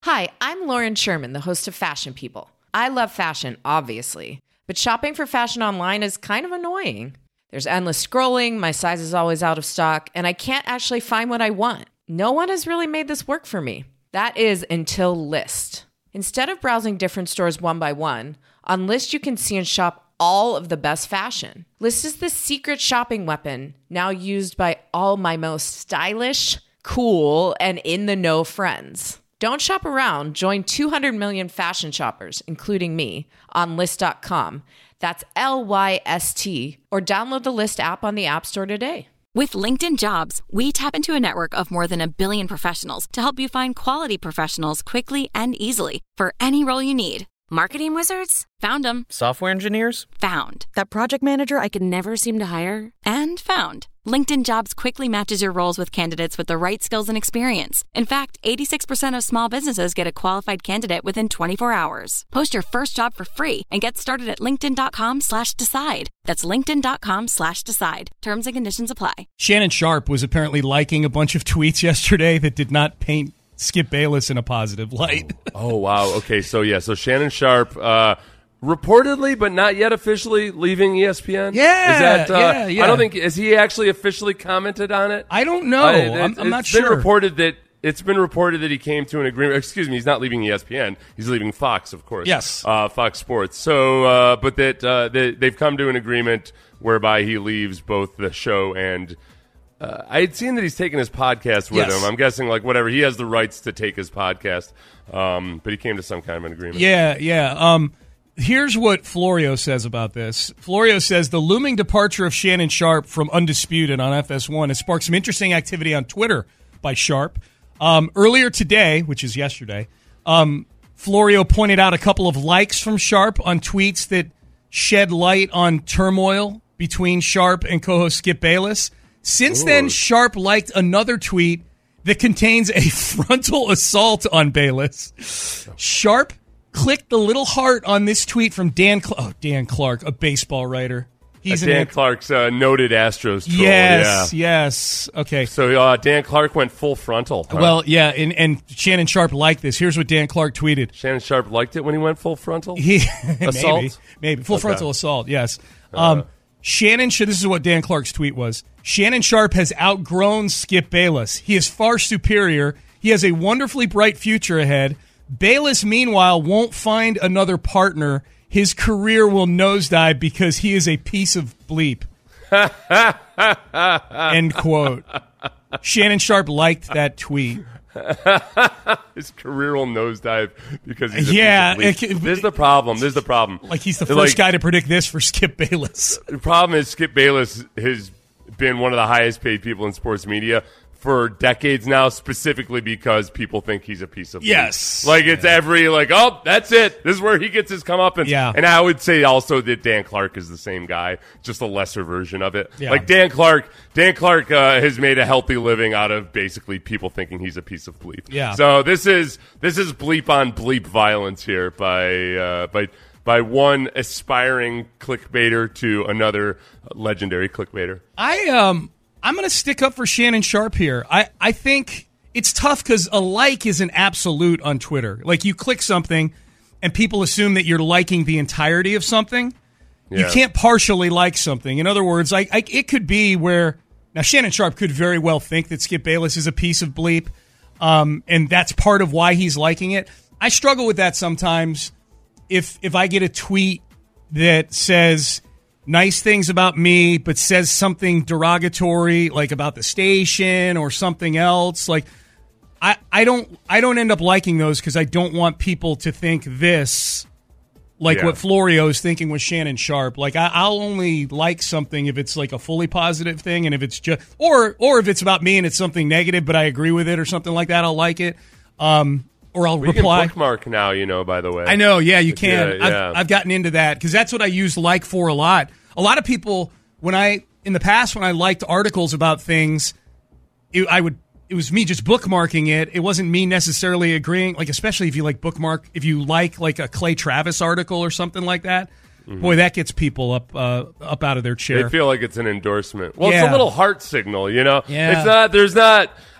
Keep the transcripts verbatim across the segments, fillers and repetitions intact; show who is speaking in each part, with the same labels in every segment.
Speaker 1: Hi, I'm Lauren Sherman, the host of Fashion People. I love fashion, obviously, but shopping for fashion online is kind of annoying. There's endless scrolling, my size is always out of stock, and I can't actually find what I want. No one has really made this work for me. That is until Lyst. Instead of browsing different stores one by one, on Lyst you can see and shop all of the best fashion. Lyst is the secret shopping weapon, now used by all my most stylish, cool, and in-the-know friends. Don't shop around. Join two hundred million fashion shoppers, including me, on Lyst dot com. That's L Y S T. Or download the Lyst app on the App Store today.
Speaker 2: With LinkedIn Jobs, we tap into a network of more than a billion professionals to help you find quality professionals quickly and easily for any role you need. Marketing wizards? Found them.
Speaker 3: Software engineers?
Speaker 2: Found. That project manager I could never seem to hire? And found. LinkedIn Jobs quickly matches your roles with candidates with the right skills and experience. In fact, eighty-six percent of small businesses get a qualified candidate within twenty-four hours. Post your first job for free and get started at linkedin.com slash decide. That's linkedin.com slash decide. Terms and conditions apply.
Speaker 4: Shannon Sharpe was apparently liking a bunch of tweets yesterday that did not paint Skip Bayless in a positive light.
Speaker 5: Oh, oh wow. Okay, so yeah, so Shannon Sharpe, uh, reportedly, but not yet officially, leaving E S P N.
Speaker 4: Yeah,
Speaker 5: is that, uh,
Speaker 4: yeah, yeah.
Speaker 5: I don't think has he actually officially commented on it.
Speaker 4: I don't know.
Speaker 5: I, it,
Speaker 4: I'm, I'm not
Speaker 5: it's
Speaker 4: sure.
Speaker 5: Been reported that it's been reported that he came to an agreement. Excuse me, he's not leaving E S P N. He's leaving Fox, of course.
Speaker 4: Yes,
Speaker 5: uh, Fox Sports. So, uh, but that uh, they, they've come to an agreement whereby he leaves both the show and. Uh, I had seen that he's taking his podcast with
Speaker 4: yes.
Speaker 5: him. I'm guessing, like, whatever. He has the rights to take his podcast, um, but he came to some kind of an agreement.
Speaker 4: Yeah, yeah. Um, here's what Florio says about this. Florio says, the looming departure of Shannon Sharpe from Undisputed on F S one has sparked some interesting activity on Twitter by Sharpe. Um, earlier today, which is yesterday, um, Florio pointed out a couple of likes from Sharpe on tweets that shed light on turmoil between Sharpe and co-host Skip Bayless. Since Ooh. then, Sharpe liked another tweet that contains a frontal assault on Bayless. Sharpe clicked the little heart on this tweet from Dan Cl- oh, Dan Clark, a baseball writer. He's
Speaker 5: uh, Dan
Speaker 4: an,
Speaker 5: Clark's uh, noted Astros troll.
Speaker 4: Yes,
Speaker 5: yeah.
Speaker 4: yes. Okay.
Speaker 5: So uh, Dan Clark went full frontal. Huh?
Speaker 4: Well, yeah, and, and Shannon Sharpe liked this. Here's what Dan Clark tweeted.
Speaker 5: Shannon Sharpe liked it when he went full frontal?
Speaker 4: He,
Speaker 5: assault?
Speaker 4: Maybe, maybe. Full
Speaker 5: okay.
Speaker 4: frontal assault, yes. Um, uh, Shannon, this is what Dan Clark's tweet was. Shannon Sharpe has outgrown Skip Bayless. He is far superior. He has a wonderfully bright future ahead. Bayless, meanwhile, won't find another partner. His career will nosedive because he is a piece of bleep. End quote. Shannon Sharpe liked that tweet.
Speaker 5: His career will nosedive because he's a
Speaker 4: yeah.
Speaker 5: piece of bleep.
Speaker 4: It,
Speaker 5: this is the problem. This is the problem.
Speaker 4: Like he's the first
Speaker 5: like,
Speaker 4: guy to predict this for Skip Bayless.
Speaker 5: The problem is Skip Bayless has been one of the highest paid people in sports media for decades now, specifically because people think he's a piece of bleep.
Speaker 4: Yes.
Speaker 5: Like it's yeah. every like, oh, that's it. This is where he gets his comeuppance.
Speaker 4: Yeah.
Speaker 5: And I would say also that Dan Clark is the same guy, just a lesser version of it.
Speaker 4: Yeah.
Speaker 5: Like Dan Clark, Dan Clark uh, has made a healthy living out of basically people thinking he's a piece of bleep.
Speaker 4: Yeah.
Speaker 5: So this is this is bleep on bleep violence here by uh, by. by one aspiring clickbaiter to another legendary clickbaiter.
Speaker 4: I um I'm going to stick up for Shannon Sharpe here. I, I think it's tough because a like is an absolute on Twitter. Like you click something and people assume that you're liking the entirety of something. Yeah. You can't partially like something. In other words, I, I it could be where now Shannon Sharpe could very well think that Skip Bayless is a piece of bleep, um, and that's part of why he's liking it. I struggle with that sometimes. If if I get a tweet that says nice things about me, but says something derogatory, like about the station or something else, like I, I don't I don't end up liking those because I don't want people to think this, like yeah. what Florio is thinking with Shannon Sharpe. Like I, I'll only like something if it's like a fully positive thing, and if it's just or or if it's about me and it's something negative, but I agree with it or something like that, I'll like it. Um, Or I'll
Speaker 5: well,
Speaker 4: reply.
Speaker 5: You can bookmark now, you know, by the way.
Speaker 4: I know, yeah, you can.
Speaker 5: Yeah, yeah.
Speaker 4: I've, I've gotten into that because that's what I use like for a lot. A lot of people, when I, in the past, when I liked articles about things, it, I would, it was me just bookmarking it. It wasn't me necessarily agreeing, like, especially if you like bookmark, if you like like a Clay Travis article or something like that. Mm-hmm. Boy, that gets people up uh, up out of their chair.
Speaker 5: They feel like it's an endorsement. Well,
Speaker 4: yeah.
Speaker 5: it's a little heart signal, you know?
Speaker 4: Yeah.
Speaker 5: It's not, there's not,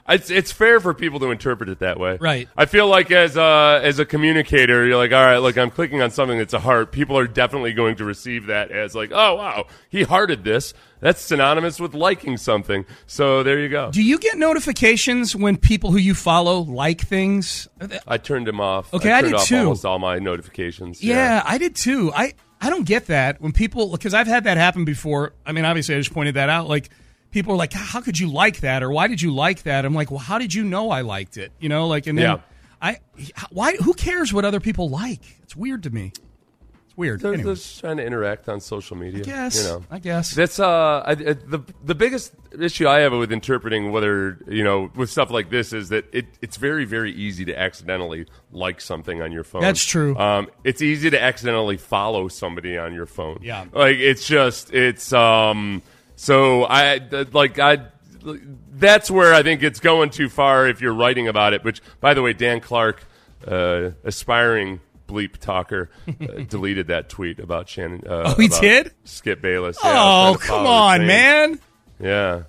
Speaker 5: It's it's fair for people to interpret it that way.
Speaker 4: Right.
Speaker 5: I feel like as a, as a communicator, you're like, all right, look, I'm clicking on something that's a heart. People are definitely going to receive that as like, oh, wow, he hearted this. That's synonymous with liking something. So there you go.
Speaker 4: Do you get notifications when people who you follow like things?
Speaker 5: I turned them off.
Speaker 4: Okay,
Speaker 5: I,
Speaker 4: I
Speaker 5: turned
Speaker 4: did
Speaker 5: off
Speaker 4: too.
Speaker 5: almost all my notifications.
Speaker 4: Yeah,
Speaker 5: Yeah.
Speaker 4: I did too. I, I don't get that when people, because I've had that happen before. I mean, obviously, I just pointed that out. Like, people are like, how could you like that? Or why did you like that? I'm like, well, how did you know I liked it? You know, like, and then
Speaker 5: Yeah.
Speaker 4: I, why, who cares what other people like? It's weird to me. It's weird.
Speaker 5: They're
Speaker 4: Anyway.
Speaker 5: just trying to interact on social media.
Speaker 4: I guess.
Speaker 5: You know.
Speaker 4: I guess.
Speaker 5: That's uh I, I- the the biggest issue I have with interpreting whether you know with stuff like this is that it it's very very easy to accidentally like something on your phone.
Speaker 4: That's true.
Speaker 5: Um, it's easy to accidentally follow somebody on your phone.
Speaker 4: Yeah.
Speaker 5: Like it's just it's um so I like I. That's where I think it's going too far if you're writing about it. Which, by the way, Dan Clark, uh, aspiring bleep talker, uh, deleted that tweet about Shannon. Uh,
Speaker 4: Oh, he
Speaker 5: about
Speaker 4: did?
Speaker 5: Skip Bayless. Yeah, I
Speaker 4: Oh,
Speaker 5: was trying to
Speaker 4: come
Speaker 5: follow his
Speaker 4: on,
Speaker 5: name.
Speaker 4: man.
Speaker 5: Yeah,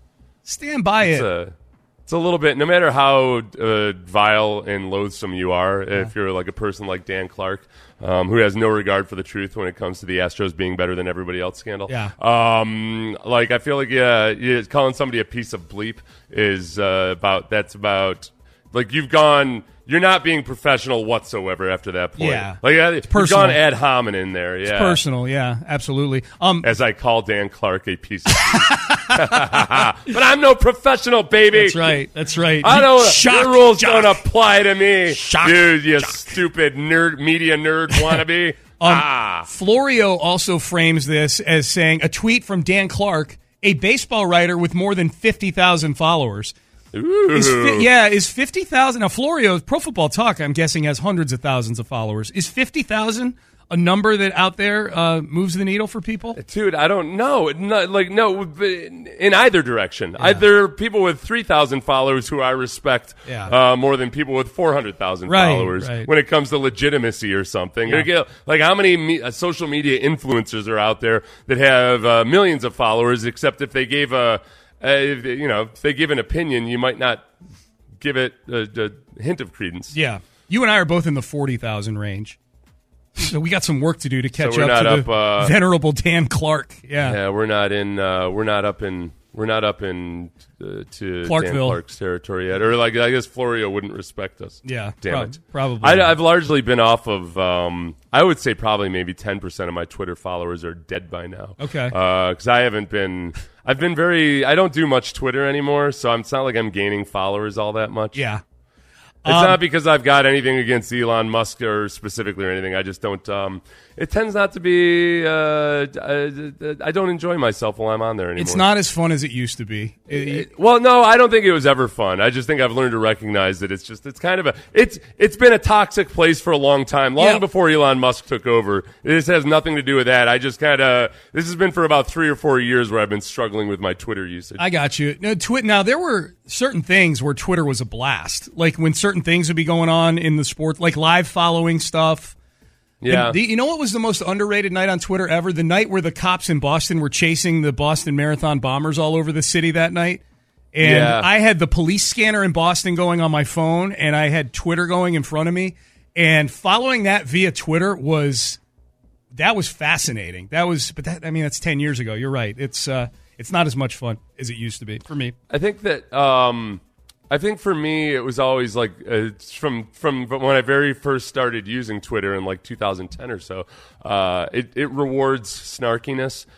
Speaker 4: Stand by
Speaker 5: it's
Speaker 4: it.
Speaker 5: a, it's a little bit. No matter how uh, vile and loathsome you are, if you're like a person like Dan Clark, um, who has no regard for the truth when it comes to the Astros being better than everybody else scandal.
Speaker 4: Yeah.
Speaker 5: Um, like I feel like yeah, yeah calling somebody a piece of bleep is uh, about that's about like you've gone. You're not being professional whatsoever after that point.
Speaker 4: Yeah.
Speaker 5: Like uh, you've
Speaker 4: personal.
Speaker 5: gone ad hominem there. Yeah.
Speaker 4: Personal, yeah, absolutely. Um,
Speaker 5: As I call Dan Clark a piece of bleep. But I'm no professional, baby.
Speaker 4: that's right. That's right.
Speaker 5: I don't.
Speaker 4: Shock,
Speaker 5: the rules
Speaker 4: shock.
Speaker 5: don't apply to me,
Speaker 4: Shock,
Speaker 5: dude. You
Speaker 4: shock.
Speaker 5: stupid nerd, media nerd wannabe.
Speaker 4: Um,
Speaker 5: ah,
Speaker 4: Florio also frames this as saying a tweet from Dan Clark, a baseball writer with more than fifty thousand followers.
Speaker 5: Ooh.
Speaker 4: Is fi- yeah, is fifty thousand. Now, Florio, Pro Football Talk, I'm guessing, has hundreds of thousands of followers. Is fifty thousand a number that out there uh, moves the needle for people?
Speaker 5: dude. I don't know. Not, like no, but in either direction. I, there are people with three thousand followers who I respect
Speaker 4: Yeah.
Speaker 5: uh, more than people with four hundred thousand
Speaker 4: Right,
Speaker 5: followers
Speaker 4: right.
Speaker 5: when it comes to legitimacy or something.
Speaker 4: Yeah.
Speaker 5: Like, like how many me, uh, social media influencers are out there that have uh, millions of followers? Except if they gave a, a, if, you know, if they give an opinion, you might not give it a, a hint of credence.
Speaker 4: Yeah. You and I are both in the forty thousand range. So we got some work to do to catch
Speaker 5: we're
Speaker 4: up
Speaker 5: not
Speaker 4: to
Speaker 5: up,
Speaker 4: the
Speaker 5: uh,
Speaker 4: venerable Dan Clark. Yeah.
Speaker 5: Yeah, we're not in. Uh, we're not up in. We're not up in uh, to Dan
Speaker 4: Clarkville.
Speaker 5: Clark's territory yet, or like I guess Florio wouldn't respect us.
Speaker 4: Yeah,
Speaker 5: damn
Speaker 4: prob-
Speaker 5: it.
Speaker 4: probably.
Speaker 5: I, I've largely been off of. Um, I would say probably maybe ten percent of my Twitter followers are dead by now.
Speaker 4: Okay.
Speaker 5: because I haven't been. I've been very. I don't do much Twitter anymore, so I'm, it's not like I'm gaining followers all that much.
Speaker 4: Yeah.
Speaker 5: It's
Speaker 4: Um,
Speaker 5: not because I've got anything against Elon Musk or specifically or anything. I just don't. Um, it tends not to be. Uh, I, I don't enjoy myself while I'm on there anymore.
Speaker 4: It's not as fun as it used to be. It- it-
Speaker 5: Well, no, I don't think it was ever fun. I just think I've learned to recognize that it's just it's kind of a it's it's been a toxic place for a long time, long
Speaker 4: Yeah.
Speaker 5: before Elon Musk took over. This has nothing to do with that. I just kind of this has been for about three or four years where I've been struggling with my Twitter usage.
Speaker 4: I got you. No, twi- now, there were certain things where Twitter was a blast. Like when certain things would be going on in the sport, like live following stuff.
Speaker 5: yeah,
Speaker 4: The, you know what was the most underrated night on Twitter ever? The night where the cops in Boston were chasing the Boston Marathon bombers all over the city that night. And
Speaker 5: Yeah.
Speaker 4: I had the police scanner in Boston going on my phone, and I had Twitter going in front of me. And following that via Twitter was that was fascinating. That was, but that I mean, that's ten years ago. You're right. It's uh, it's not as much fun as it used to be for me.
Speaker 5: I think that um, I think for me it was always like uh, it's from from when I very first started using Twitter in like two thousand ten or so. Uh, it it rewards snarkiness,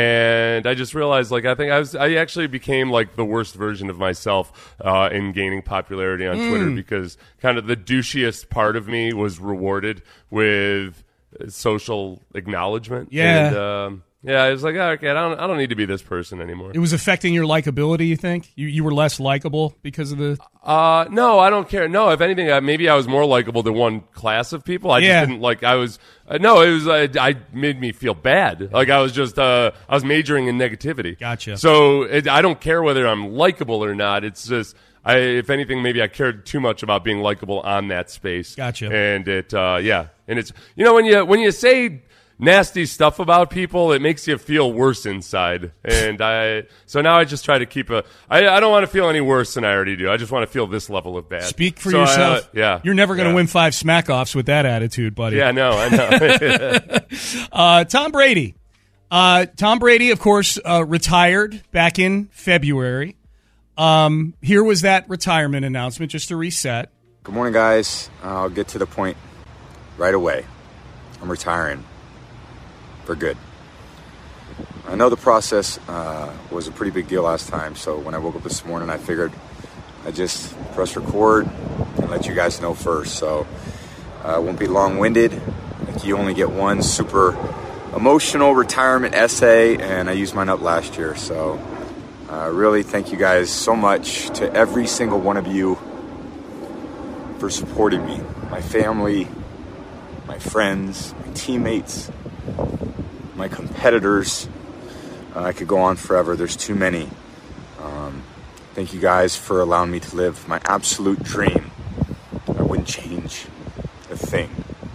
Speaker 5: and I just realized like I think I was I actually became like the worst version of myself uh, in gaining popularity on Twitter because kind of the douchiest part of me was rewarded with uh, social acknowledgement.
Speaker 4: Yeah.
Speaker 5: And, um, yeah, I was like, oh, okay, I don't, I don't need to be this person anymore.
Speaker 4: It was affecting your likability. You think you you were less likable because of the
Speaker 5: Uh, no, I don't care. No, if anything, uh, maybe I was more likable than one class of people. I
Speaker 4: Yeah.
Speaker 5: just didn't like. I was uh, no, it was. Uh, I made me feel bad. Like I was just. Uh, I was majoring in negativity.
Speaker 4: Gotcha.
Speaker 5: So it, I don't care whether I'm likable or not. It's just. I, if anything, maybe I cared too much about being likable on that space.
Speaker 4: Gotcha.
Speaker 5: And it, uh, yeah, and it's you know when you when you say nasty stuff about people, it makes you feel worse inside. And I, so now I just try to keep a, I, I don't want to feel any worse than I already do. I just want to feel this level of bad.
Speaker 4: Speak for
Speaker 5: so
Speaker 4: yourself.
Speaker 5: I, uh, yeah.
Speaker 4: You're never going to
Speaker 5: yeah.
Speaker 4: win five smack-offs with that attitude, buddy.
Speaker 5: Yeah, no, I know.
Speaker 4: uh, Tom Brady. Uh, Tom Brady, of course, uh, retired back in February. Um, here was that retirement announcement, just to reset.
Speaker 3: Good morning, guys. I'll get to the point right away. I'm retiring for good. I know the process uh, was a pretty big deal last time, so when I woke up this morning, I figured I'd just press record and let you guys know first. So I uh, won't be long-winded. Like, you only get one super emotional retirement essay, and I used mine up last year. So uh, really thank you guys so much, to every single one of you, for supporting me, my family, my friends, my teammates, my competitors. Uh, I could go on forever. There's too many. Um, thank you guys for allowing me to live my absolute dream. I wouldn't change a thing.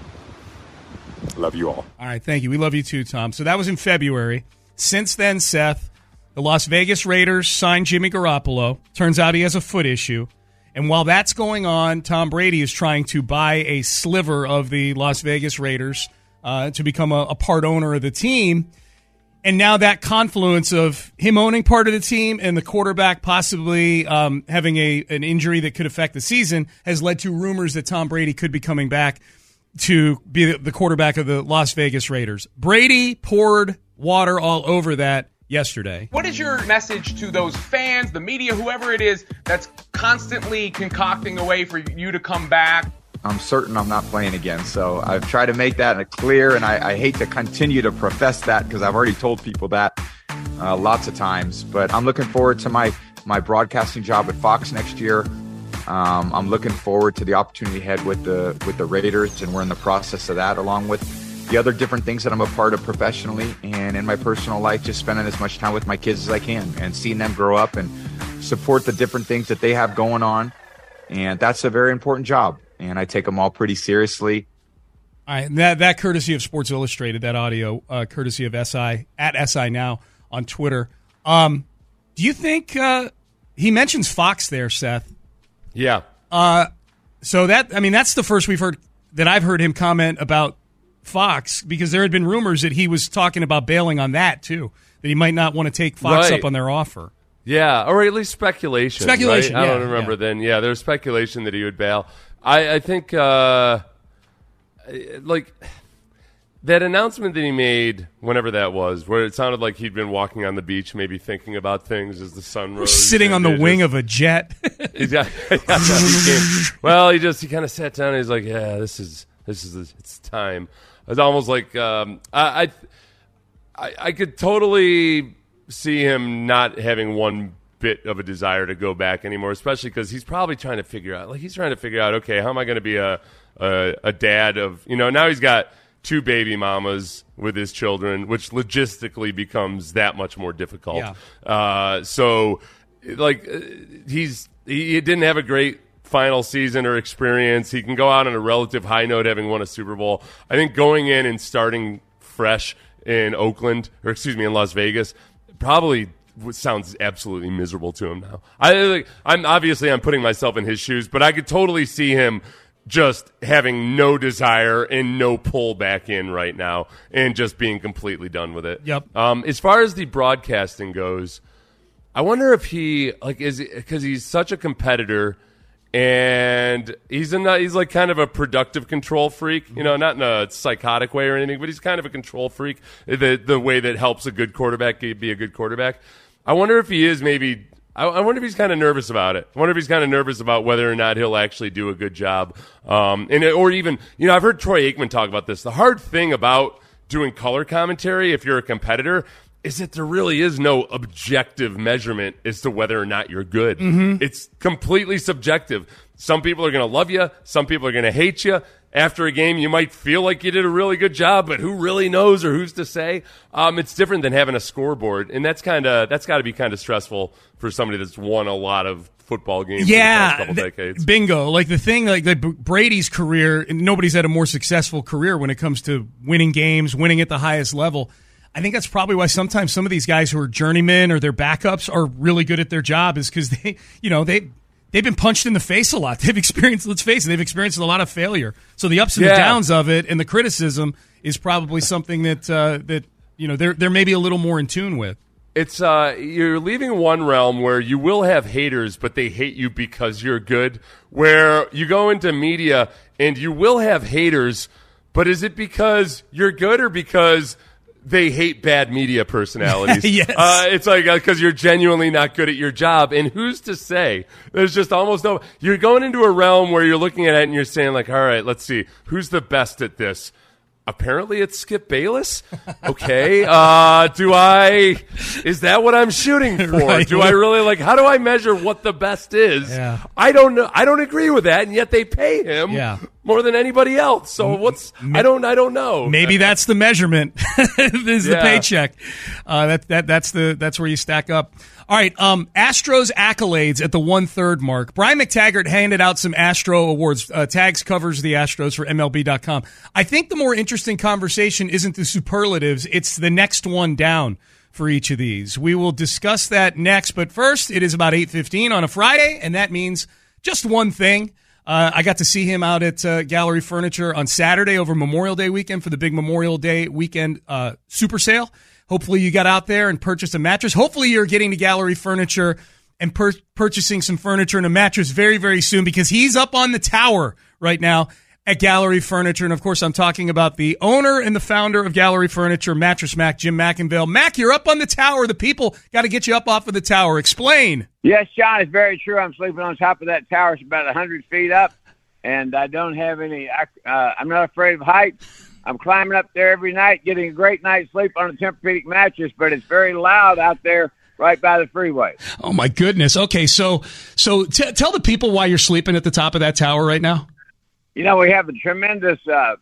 Speaker 3: Love you all.
Speaker 4: All right, thank you. We love you too, Tom. So that was in February. Since then, Seth, the Las Vegas Raiders signed Jimmy Garoppolo. Turns out he has a foot issue. And while that's going on, Tom Brady is trying to buy a sliver of the Las Vegas Raiders uh, to become a, a part owner of the team. And now that confluence of him owning part of the team and the quarterback possibly um, having a an injury that could affect the season has led to rumors that Tom Brady could be coming back to be the quarterback of the Las Vegas Raiders. Brady poured water all over that yesterday.
Speaker 6: What is your message to those fans, the media, whoever it is that's constantly concocting a way for you to come back?
Speaker 3: I'm certain I'm not playing again, so I've tried to make that clear, and I, I hate to continue to profess that because I've already told people that uh, lots of times. But I'm looking forward to my, my broadcasting job at Fox next year. Um, I'm looking forward to the opportunity ahead with the with the Raiders, and we're in the process of that, along with the other different things that I'm a part of professionally and in my personal life, just spending as much time with my kids as I can and seeing them grow up and support the different things that they have going on. And that's a very important job, and I take them all pretty seriously.
Speaker 4: All right, that, that courtesy of Sports Illustrated, that audio, uh, courtesy of S I, at S I Now on Twitter. Um, do you think uh, he mentions Fox there, Seth?
Speaker 5: Yeah.
Speaker 4: Uh, so that, I mean, that's the first we've heard that I've heard him comment about Fox, because there had been rumors that he was talking about bailing on that too, that he might not want to take Fox
Speaker 5: right.
Speaker 4: up on their offer.
Speaker 5: Yeah, or at least speculation.
Speaker 4: Speculation,
Speaker 5: right?
Speaker 4: yeah,
Speaker 5: I don't remember
Speaker 4: yeah.
Speaker 5: then. Yeah, there was speculation that he would bail. I, I think, uh, like, that announcement that he made, whenever that was, where it sounded like he'd been walking on the beach, maybe thinking about things as the sun rose.
Speaker 4: Sitting on the wing just, of a jet.
Speaker 5: yeah, yeah, he came, well, he just, he kind of sat down and he's like, yeah, this is, this is, it's time. It's almost like um, I, I, I could totally see him not having one bit of a desire to go back anymore, especially because he's probably trying to figure out, like he's trying to figure out, okay, how am I going to be a, a a dad of, you know, now he's got two baby mamas with his children, which logistically becomes that much more difficult.
Speaker 4: Yeah.
Speaker 5: Uh, so, like, he's he didn't have a great final season or experience. He can go out on a relative high note, having won a Super Bowl. I think going in and starting fresh in Oakland, or excuse me, in Las Vegas, probably sounds absolutely miserable to him now. I, I'm obviously I'm putting myself in his shoes, but I could totally see him just having no desire and no pull back in right now, and just being completely done with it.
Speaker 4: Yep.
Speaker 5: Um, as far as the broadcasting goes, I wonder if he like is because he's such a competitor. And he's in a, he's like kind of a productive control freak, you know, not in a psychotic way or anything, but he's kind of a control freak, the the way that helps a good quarterback be a good quarterback. I wonder if he is maybe I, I wonder if he's kind of nervous about it. I wonder if he's kind of nervous about whether or not he'll actually do a good job. Um, and or even, you know, I've heard Troy Aikman talk about this. The hard thing about doing color commentary, if you're a competitor, is that there really is no objective measurement as to whether or not you're good.
Speaker 4: Mm-hmm.
Speaker 5: It's completely subjective. Some people are going to love you. Some people are going to hate you. After a game, you might feel like you did a really good job, but who really knows or who's to say? Um, it's different than having a scoreboard, and that's kind of that's got to be kind of stressful for somebody that's won a lot of football games
Speaker 4: yeah,
Speaker 5: in the past couple
Speaker 4: th-
Speaker 5: decades.
Speaker 4: Bingo. Like the thing, like, like Brady's career, and nobody's had a more successful career when it comes to winning games, winning at the highest level. I think that's probably why sometimes some of these guys who are journeymen or their backups are really good at their job, is because they, you know, they. They've been punched in the face a lot. They've experienced, let's face it, they've experienced a lot of failure. So the ups and
Speaker 5: yeah.
Speaker 4: the downs of it and the criticism is probably something that uh, that you know they're they're maybe a little more in tune with.
Speaker 5: It's uh, you're leaving one realm where you will have haters, but they hate you because you're good. Where you go into media and you will have haters, but is it because you're good or because they hate bad media personalities?
Speaker 4: Yes.
Speaker 5: Uh, it's like because uh, you're genuinely not good at your job. And who's to say? There's just almost no. You're going into a realm where you're looking at it and you're saying, like, all right, let's see. Who's the best at this? Apparently it's Skip Bayless. Okay. Uh, do I, is that what I'm shooting for?
Speaker 4: Right.
Speaker 5: Do I really like, how do I measure what the best is?
Speaker 4: Yeah.
Speaker 5: I don't know. I don't agree with that. And yet they pay him
Speaker 4: Yeah.
Speaker 5: more than anybody else. So what's, I don't, I don't know.
Speaker 4: Maybe that's the measurement. This is the
Speaker 5: Yeah.
Speaker 4: paycheck. Uh, that, that, that's the, that's where you stack up. All right, um, Astros accolades at the one-third mark. Brian McTaggart handed out some Astro awards. Uh, Tags covers the Astros for M L B dot com. I think the more interesting conversation isn't the superlatives, it's the next one down for each of these. We will discuss that next, but first, it is about eight fifteen on a Friday, and that means just one thing. Uh, I got to see him out at uh, Gallery Furniture on Saturday over Memorial Day weekend for the big Memorial Day weekend uh, super sale. Hopefully you got out there and purchased a mattress. Hopefully you're getting to Gallery Furniture and pur- purchasing some furniture and a mattress very, very soon, because he's up on the tower right now at Gallery Furniture. And, of course, I'm talking about the owner and the founder of Gallery Furniture, Mattress Mac, Jim McIngvale. Mac, you're up on the tower. The people got to get you up off of the tower. Explain.
Speaker 7: Yes, Sean, it's very true. I'm sleeping on top of that tower. It's about one hundred feet up, and I don't have any uh, – I'm not afraid of heights. I'm climbing up there every night, getting a great night's sleep on a Tempur-Pedic mattress, but it's very loud out there right by the freeway.
Speaker 4: Oh, my goodness. Okay, so so t- tell the people why you're sleeping at the top of that tower right now.
Speaker 7: You know, we have a tremendous uh,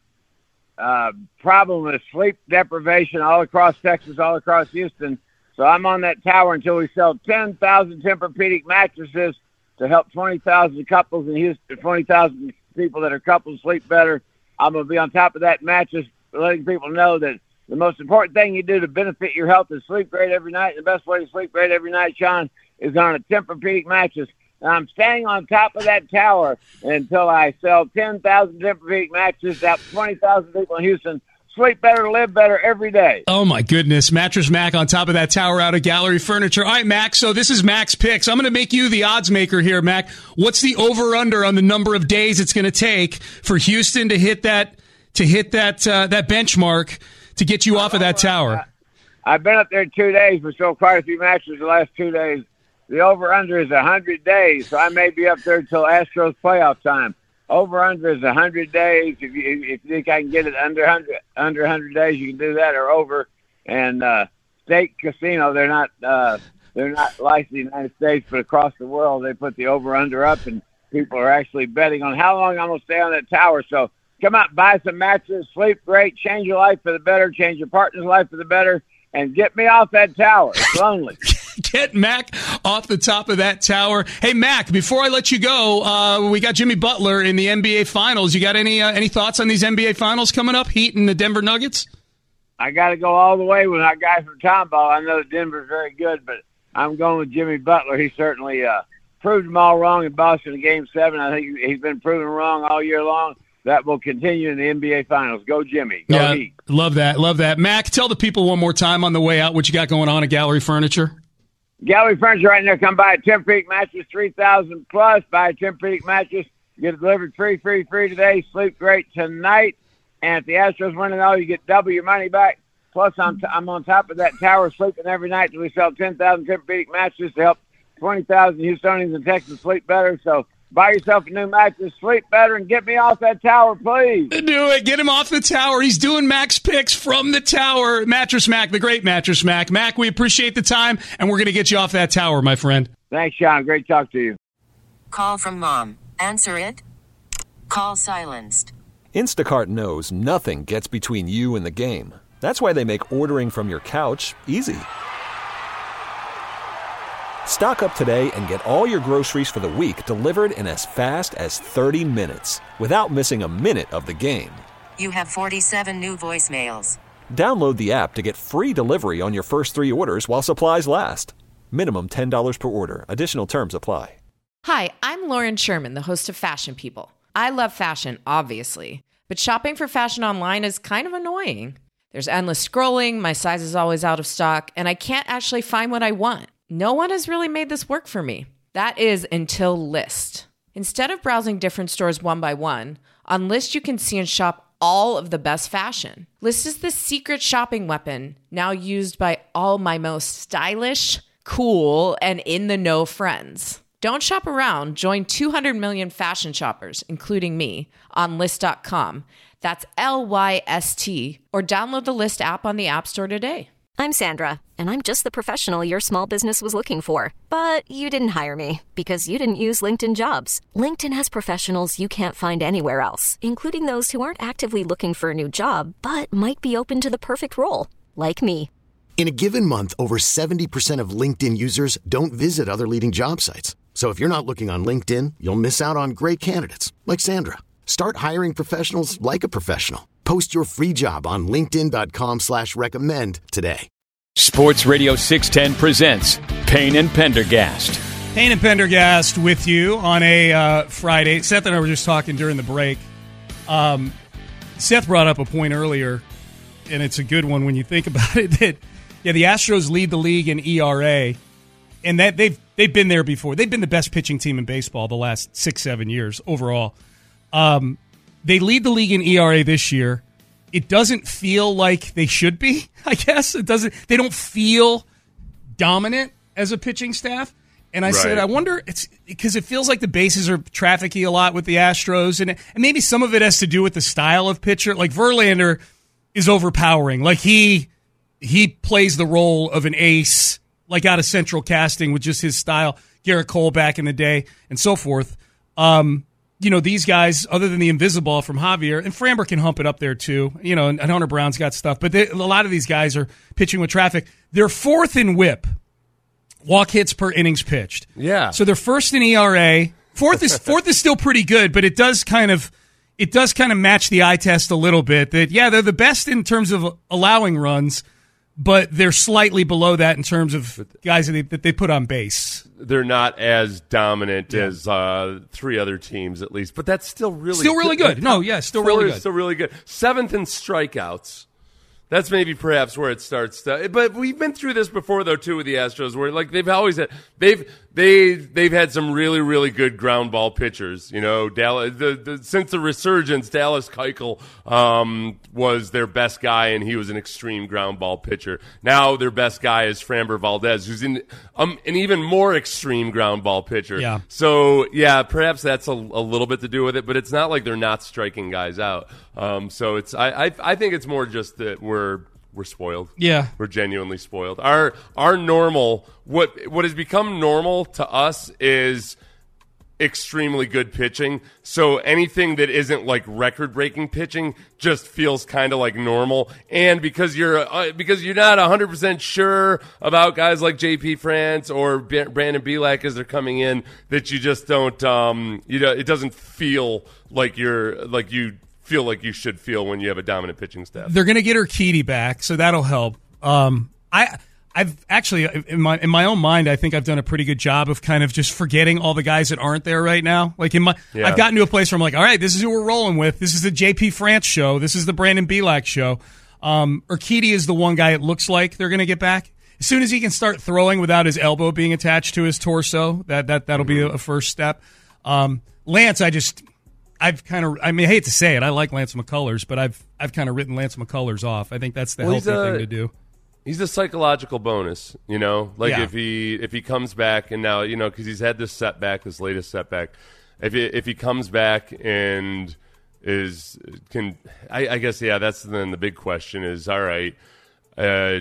Speaker 7: uh, problem with sleep deprivation all across Texas, all across Houston. So I'm on that tower until we sell ten thousand Tempur-Pedic mattresses to help twenty thousand couples in Houston, twenty thousand people that are couples sleep better. I'm going to be on top of that mattress, letting people know that the most important thing you do to benefit your health is sleep great every night. The best way to sleep great every night, Sean, is on a Tempur-Pedic mattress. And I'm staying on top of that tower until I sell ten thousand Tempur-Pedic mattresses to help twenty thousand people in Houston sleep better, live better every day.
Speaker 4: Oh, my goodness. Mattress Mac on top of that tower out of Gallery Furniture. All right, Mac, so this is Mac's picks. I'm going to make you the odds maker here, Mac. What's the over-under on the number of days it's going to take for Houston to hit that to hit that uh, that benchmark to get you off of that tower?
Speaker 7: I've been up there two days. We sold quite a few mattresses the last two days. The over-under is one hundred days, so I may be up there until Astros playoff time. Over-under is one hundred days. If you, if you think I can get it under one hundred, under one hundred days, you can do that, or over. And uh, State Casino, they're not uh, they're not licensed in the United States, but across the world, they put the over-under up, and people are actually betting on how long I'm going to stay on that tower. So come out, buy some mattresses, sleep great, change your life for the better, change your partner's life for the better, and get me off that tower. It's lonely.
Speaker 4: Get Mac off the top of that tower. Hey, Mac, before I let you go, uh, we got Jimmy Butler in the N B A Finals. You got any uh, any thoughts on these N B A Finals coming up, Heat and the Denver Nuggets?
Speaker 7: I got to go all the way with our guy from Tomball. I know that Denver's very good, but I'm going with Jimmy Butler. He certainly uh, proved them all wrong in Boston in Game seven. I think he's been proven wrong all year long. That will continue in the N B A Finals. Go, Jimmy. Go,
Speaker 4: yeah,
Speaker 7: Heat.
Speaker 4: Love that. Love that. Mac, tell the people one more time on the way out what you got going on at Gallery Furniture.
Speaker 7: Gallery Furniture right now. Come buy a Tempur-Pedic mattress, three thousand plus. Buy a Tempur-Pedic mattress. Get it delivered free, free, free today. Sleep great tonight. And if the Astros win it all, you get double your money back. Plus, I'm, t- I'm on top of that tower sleeping every night till we sell ten thousand Tempur-Pedic mattresses to help twenty thousand Houstonians in Texas sleep better. So buy yourself a new mattress, sleep better, and get me off that tower, please.
Speaker 4: Do it. Get him off the tower. He's doing Mac's picks from the tower. Mattress Mac, the great Mattress Mac. Mac, we appreciate the time, and we're going to get you off that tower, my friend.
Speaker 7: Thanks, Sean. Great to talk to you.
Speaker 8: Call from mom. Answer it. Call silenced.
Speaker 9: Instacart knows nothing gets between you and the game. That's why they make ordering from your couch easy. Stock up today and get all your groceries for the week delivered in as fast as thirty minutes without missing a minute of the game.
Speaker 8: You have forty-seven new voicemails.
Speaker 9: Download the app to get free delivery on your first three orders while supplies last. Minimum ten dollars per order. Additional terms apply.
Speaker 1: Hi, I'm Lauren Sherman, the host of Fashion People. I love fashion, obviously, but shopping for fashion online is kind of annoying. There's endless scrolling, my size is always out of stock, and I can't actually find what I want. No one has really made this work for me. That is until Lyst. Instead of browsing different stores one by one, on Lyst you can see and shop all of the best fashion. Lyst is the secret shopping weapon now used by all my most stylish, cool, and in-the-know friends. Don't shop around. Join two hundred million fashion shoppers, including me, on Lyst dot com. That's L Y S T, or download the Lyst app on the App Store today.
Speaker 2: I'm Sandra, and I'm just the professional your small business was looking for. But you didn't hire me because you didn't use LinkedIn Jobs. LinkedIn has professionals you can't find anywhere else, including those who aren't actively looking for a new job, but might be open to the perfect role, like me.
Speaker 10: In a given month, over seventy percent of LinkedIn users don't visit other leading job sites. So if you're not looking on LinkedIn, you'll miss out on great candidates, like Sandra. Start hiring professionals like a professional. Post your free job on linkedin dot com slash recommend today.
Speaker 11: Sports Radio six ten presents Payne and Pendergast.
Speaker 4: Payne and Pendergast with you on a uh, Friday. Seth and I were just talking during the break. Um, Seth brought up a point earlier, and it's a good one when you think about it, that yeah, the Astros lead the league in E R A, and that they've they've been there before. They've been the best pitching team in baseball the last six, seven years overall. Um, they lead the league in E R A this year. It doesn't feel like they should be, I guess. It doesn't. They don't feel dominant as a pitching staff. And I right. said, I wonder, it's because it feels like the bases are trafficky a lot with the Astros, and, and maybe some of it has to do with the style of pitcher. Like Verlander is overpowering. Like he he plays the role of an ace, like out of central casting with just his style. Garrett Cole back in the day, and so forth. Um, you know, these guys, other than the invisible from Javier, and Framber can hump it up there too. You know, and Hunter Brown's got stuff, but they, a lot of these guys are pitching with traffic. They're fourth in whip. Walk hits per innings pitched.
Speaker 5: Yeah.
Speaker 4: So they're first in E R A. Fourth is fourth is still pretty good, but it does kind of it does kind of match the eye test a little bit. That yeah, they're the best in terms of allowing runs, but they're slightly below that in terms of guys that they, that they put on base.
Speaker 5: They're not as dominant
Speaker 4: yeah.
Speaker 5: as uh, three other teams, at least, but that's still really
Speaker 4: still really good. good. No, yeah, still
Speaker 5: Four
Speaker 4: really
Speaker 5: is
Speaker 4: good.
Speaker 5: Still really good. Seventh in strikeouts. That's maybe perhaps where it starts to, but we've been through this before though too with the Astros, where like they've always had they've they they've had some really really good ground ball pitchers. You know, Dallas the, the, since the resurgence, Dallas Keuchel um, was their best guy, and he was an extreme ground ball pitcher. Now their best guy is Framber Valdez, who's in um, an even more extreme ground ball pitcher.
Speaker 4: Yeah.
Speaker 5: So yeah, perhaps that's a, a little bit to do with it, but it's not like they're not striking guys out. Um, so it's I, I I think it's more just that we're we're spoiled.
Speaker 4: Yeah,
Speaker 5: we're genuinely spoiled. Our our normal what what has become normal to us is extremely good pitching. So anything that isn't like record breaking pitching just feels kind of like normal. And because you're uh, because you're not one hundred percent sure about guys like J P France or B- Brandon Bielak as they're coming in, that you just don't um you know it doesn't feel like you're like you. feel like you should feel when you have a dominant pitching staff.
Speaker 4: They're going to get Urquidy back, so that'll help. Um, I, I've actually, in my in my own mind, I think I've done a pretty good job of kind of just forgetting all the guys that aren't there right now. Like in my, yeah. I've gotten to a place where I'm like, all right, this is who we're rolling with. This is the J P France show. This is the Brandon Bielak show. Um, Urquidy is the one guy it looks like they're going to get back. As soon as he can start throwing without his elbow being attached to his torso, that that that'll mm-hmm. be a, a first step. Um, Lance, I just. I've kind of, I mean, I hate to say it, I like Lance McCullers, but I've I've kind of written Lance McCullers off. I think that's the well, healthy a, thing to do.
Speaker 5: He's a psychological bonus, you know? Like,
Speaker 4: yeah.
Speaker 5: if he if he comes back, and now, you know, because he's had this setback, this latest setback, if he, if he comes back and is can I, I guess yeah, that's then the big question is all right. Uh,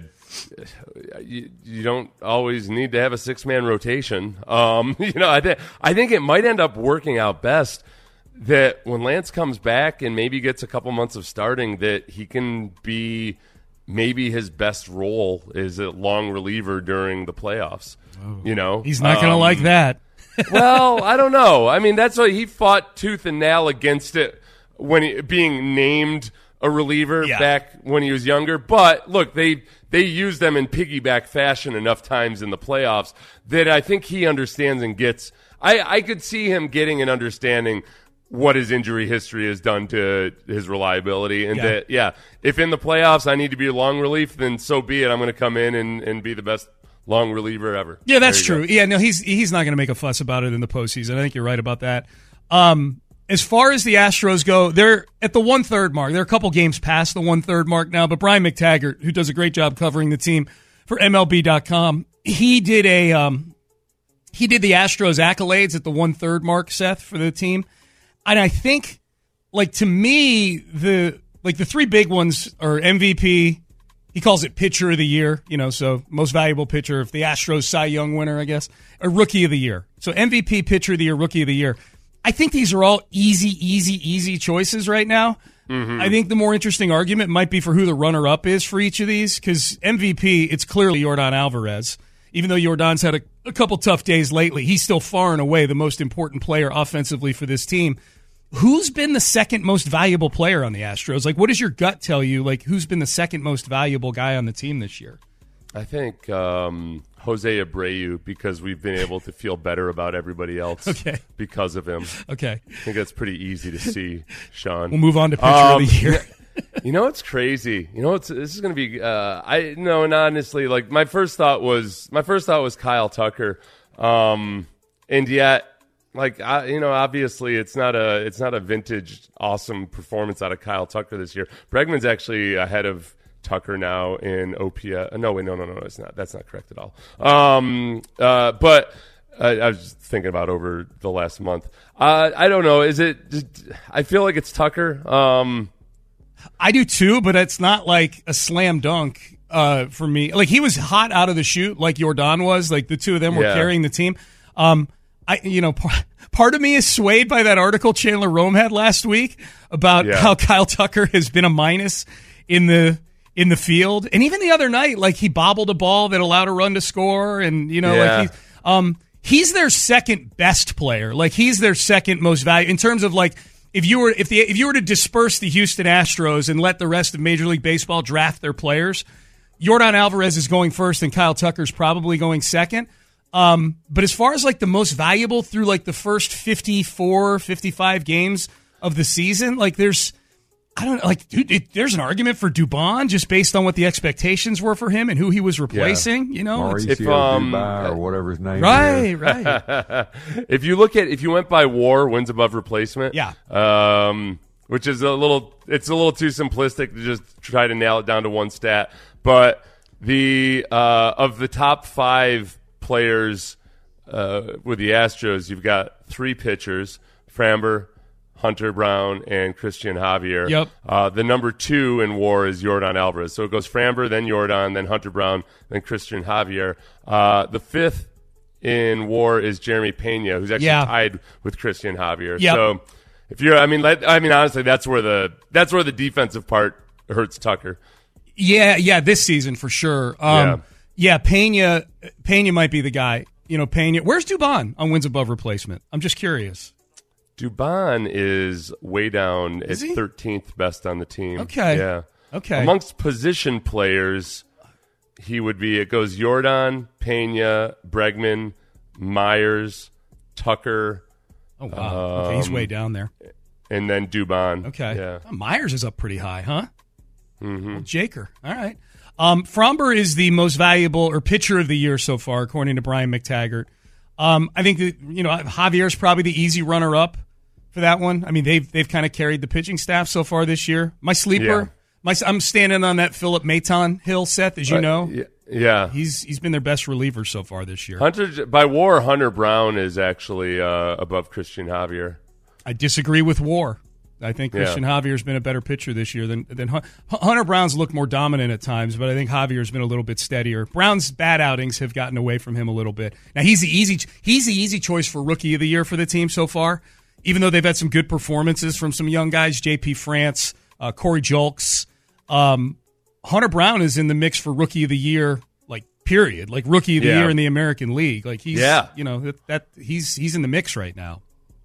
Speaker 5: you, you don't always need to have a six man rotation. Um, you know, I think I think it might end up working out best that when Lance comes back and maybe gets a couple months of starting, that he can be. Maybe his best role is a long reliever during the playoffs. Oh. You know,
Speaker 4: he's not going to um, like that.
Speaker 5: Well, I don't know. I mean, that's why he fought tooth and nail against it when he, being named a reliever
Speaker 4: yeah.
Speaker 5: back when he was younger. But look, they they use them in piggyback fashion enough times in the playoffs that I think he understands and gets. I, I could see him getting an understanding what his injury history has done to his reliability. And yeah. that, yeah, if in the playoffs I need to be a long relief, then so be it. I'm going to come in and, and be the best long reliever ever.
Speaker 4: Yeah, that's true. Go. Yeah, no, he's he's not going to make a fuss about it in the postseason. I think you're right about that. Um, as far as the Astros go, they're at the one-third mark. They're a couple games past the one-third mark now, but Brian McTaggart, who does a great job covering the team for M L B dot com, he did a um, he did the Astros accolades at the one-third mark, Seth, for the team. And I think, like, to me, the like the three big ones are M V P. He calls it pitcher of the year, you know, so most valuable pitcher. If the Astros Cy Young winner, I guess, a rookie of the year. So M V P, pitcher of the year, rookie of the year. I think these are all easy, easy, easy choices right now. Mm-hmm. I think the more interesting argument might be for who the runner-up is for each of these, because M V P, it's clearly Yordan Alvarez. Even though Yordan's had a, a couple tough days lately, he's still far and away the most important player offensively for this team. Who's been the second most valuable player on the Astros? Like, what does your gut tell you? Like, who's been the second most valuable guy on the team this year?
Speaker 5: I think um, Jose Abreu, because we've been able to feel better about everybody else
Speaker 4: okay.
Speaker 5: because of him.
Speaker 4: Okay.
Speaker 5: I think that's pretty easy to see, Sean.
Speaker 4: We'll move on to pitcher
Speaker 5: um,
Speaker 4: of the year.
Speaker 5: You know what's crazy? You know what's this is going to be. Uh, I no, and honestly, like my first thought was my first thought was Kyle Tucker, um, and yet. Like I, you know, obviously it's not a it's not a vintage awesome performance out of Kyle Tucker this year. Bregman's actually ahead of Tucker now in O P S. No, wait, no, no, no, it's not. That's not correct at all. Um, uh, but uh, I was just thinking about over the last month. Uh, I don't know. Is it? I feel like it's Tucker. Um,
Speaker 4: I do too, but it's not like a slam dunk uh, for me. Like he was hot out of the chute, like Yordan was. Like the two of them were
Speaker 5: yeah.
Speaker 4: carrying the team. Um, I, you know, part, part of me is swayed by that article Chandler Rome had last week about
Speaker 5: yeah.
Speaker 4: how Kyle Tucker has been a minus in the in the field, and even the other night, like he bobbled a ball that allowed a run to score, and you know,
Speaker 5: yeah.
Speaker 4: like he's, um, he's their second best player. Like he's their second most valuable in terms of like if you were if the if you were to disperse the Houston Astros and let the rest of Major League Baseball draft their players, Yordan Alvarez is going first, and Kyle Tucker's probably going second. Um, but as far as like the most valuable through like the first fifty-four, fifty-five games of the season, like there's, I don't know, like dude, it, there's an argument for Dubon just based on what the expectations were for him and who he was replacing, yeah. you know,
Speaker 12: Mauricio
Speaker 5: if, um,
Speaker 12: Dubai or whatever his name
Speaker 4: right,
Speaker 12: is.
Speaker 4: Right,
Speaker 5: If you look at, if you went by WAR, wins above replacement,
Speaker 4: yeah,
Speaker 5: um, which is a little, it's a little too simplistic to just try to nail it down to one stat, but the, uh, of the top five players uh, with the Astros, you've got three pitchers, Framber, Hunter Brown, and Christian Javier.
Speaker 4: Yep.
Speaker 5: Uh, the number two in WAR is Yordan Alvarez. So it goes Framber, then Yordan, then Hunter Brown, then Christian Javier. Uh, the fifth in WAR is Jeremy Pena, who's actually
Speaker 4: yeah.
Speaker 5: tied with Christian Javier.
Speaker 4: Yep.
Speaker 5: So if you're, I mean, let, I mean, honestly, that's where the that's where the defensive part hurts Tucker.
Speaker 4: Yeah, yeah, this season for sure. Um, yeah. Yeah, Pena, Pena might be the guy. You know, Pena. Where's Dubon on wins above replacement? I'm just curious.
Speaker 5: Dubon is way down
Speaker 4: is
Speaker 5: at
Speaker 4: he?
Speaker 5: thirteenth best on the team.
Speaker 4: Okay.
Speaker 5: Yeah.
Speaker 4: Okay.
Speaker 5: Amongst position players, he would be, it goes Yordan, Pena, Bregman, Myers, Tucker.
Speaker 4: Oh, wow. Um, okay, he's way down there.
Speaker 5: And then Dubon.
Speaker 4: Okay.
Speaker 5: Yeah.
Speaker 4: Oh, Myers is up pretty high, huh?
Speaker 5: Mm-hmm.
Speaker 4: Well, Jaker. All right. Um, Framber is the most valuable or pitcher of the year so far, according to Brian McTaggart. Um, I think that, you know, Javier's probably the easy runner-up for that one. I mean, they've they've kind of carried the pitching staff so far this year. My sleeper,
Speaker 5: Yeah.
Speaker 4: my I'm standing on that Philip Maton hill, Seth, as you
Speaker 5: Uh,
Speaker 4: know.
Speaker 5: yeah. Yeah.
Speaker 4: He's he's been their best reliever so far this year.
Speaker 5: Hunter by WAR, Hunter Brown is actually uh, above Christian Javier.
Speaker 4: I disagree with WAR. I think Christian
Speaker 5: yeah.
Speaker 4: Javier's been a better pitcher this year than than Hunter Brown's looked more dominant at times, but I think Javier's been a little bit steadier. Brown's bad outings have gotten away from him a little bit. Now he's the easy he's the easy choice for Rookie of the Year for the team so far, even though they've had some good performances from some young guys, J P France, uh, Corey Julks. Um, Hunter Brown is in the mix for Rookie of the Year, like period, like Rookie of the
Speaker 5: yeah.
Speaker 4: Year in the American League. Like he's,
Speaker 5: yeah.
Speaker 4: you know, that, that he's he's in the mix right now.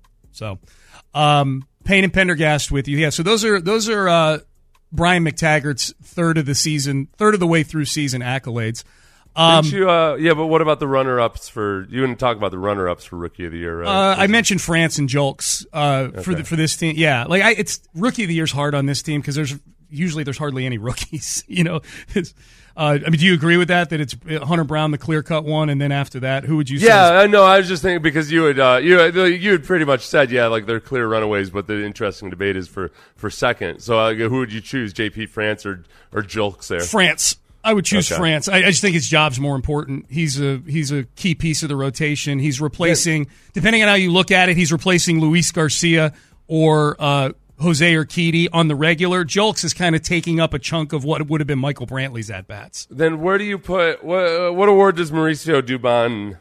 Speaker 4: So, um, Payne and Pendergast with you. Yeah, so those are those are uh, Brian McTaggart's third of the season, third of the way through season accolades. Um,
Speaker 5: Didn't you, uh, yeah, but what about the runner-ups for? You didn't talk about the runner-ups for Rookie of the Year, right?
Speaker 4: Uh, I mentioned France and Julks uh,
Speaker 5: okay.
Speaker 4: for the, for this team. Yeah, like I, it's Rookie of the Year's hard on this team because there's usually there's hardly any rookies. You know, it's, uh, I mean, do you agree with that? That it's Hunter Brown, the clear-cut one, and then after that, who would you say?
Speaker 5: Yeah, no, I was just thinking because you had uh, you you had pretty much said yeah, like they're clear runaways, but the interesting debate is for, for second. So uh, who would you choose, J P France or or Julks there?
Speaker 4: France. I would choose
Speaker 5: okay.
Speaker 4: France. I, I just think his job's more important. He's a he's a key piece of the rotation. He's replacing, yeah. depending on how you look at it, he's replacing Luis Garcia or uh, Jose Urquidy on the regular. Julks is kind of taking up a chunk of what would have been Michael Brantley's at-bats.
Speaker 5: Then where do you put, what, what award does Mauricio Dubon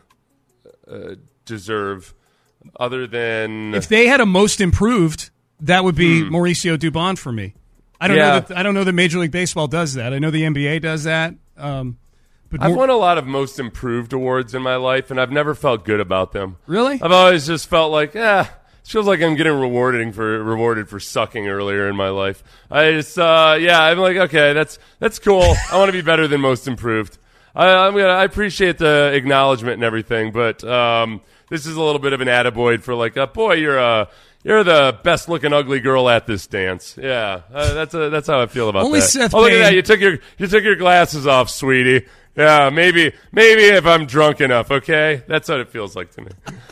Speaker 5: uh, deserve other than...
Speaker 4: If they had a most improved, that would be
Speaker 5: hmm.
Speaker 4: Mauricio Dubon for me. I don't
Speaker 5: yeah.
Speaker 4: know that I don't know that Major League Baseball does that. I know the N B A does that. Um, but
Speaker 5: I've
Speaker 4: more-
Speaker 5: won a lot of most improved awards in my life, and I've never felt good about them.
Speaker 4: Really?
Speaker 5: I've always just felt like, eh, it feels like I'm getting rewarding for rewarded for sucking earlier in my life. I just, uh, yeah, I'm like, okay, that's that's cool. I want to be better than most improved. I, I'm gonna, I appreciate the acknowledgement and everything, but um, this is a little bit of an attaboy for like, uh, boy, you're a. You're the best-looking ugly girl at this dance. Yeah, uh, that's a, that's how I feel about
Speaker 4: Only
Speaker 5: that.
Speaker 4: Seth
Speaker 5: oh, look
Speaker 4: Payne.
Speaker 5: at that! You took your you took your glasses off, sweetie. Yeah, maybe maybe if I'm drunk enough. Okay, that's what it feels like to me.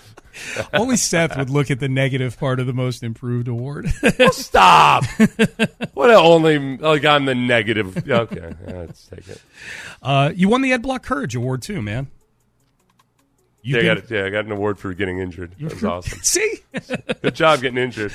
Speaker 4: Only Seth would look at the negative part of the most improved award.
Speaker 5: Oh, stop! What? A only like on the negative. Okay, yeah, let's take it.
Speaker 4: Uh, you won the Ed Block Courage Award too, man.
Speaker 5: Yeah, been, I got, yeah, I got an award for getting injured. That was awesome.
Speaker 4: See?
Speaker 5: Good job getting injured.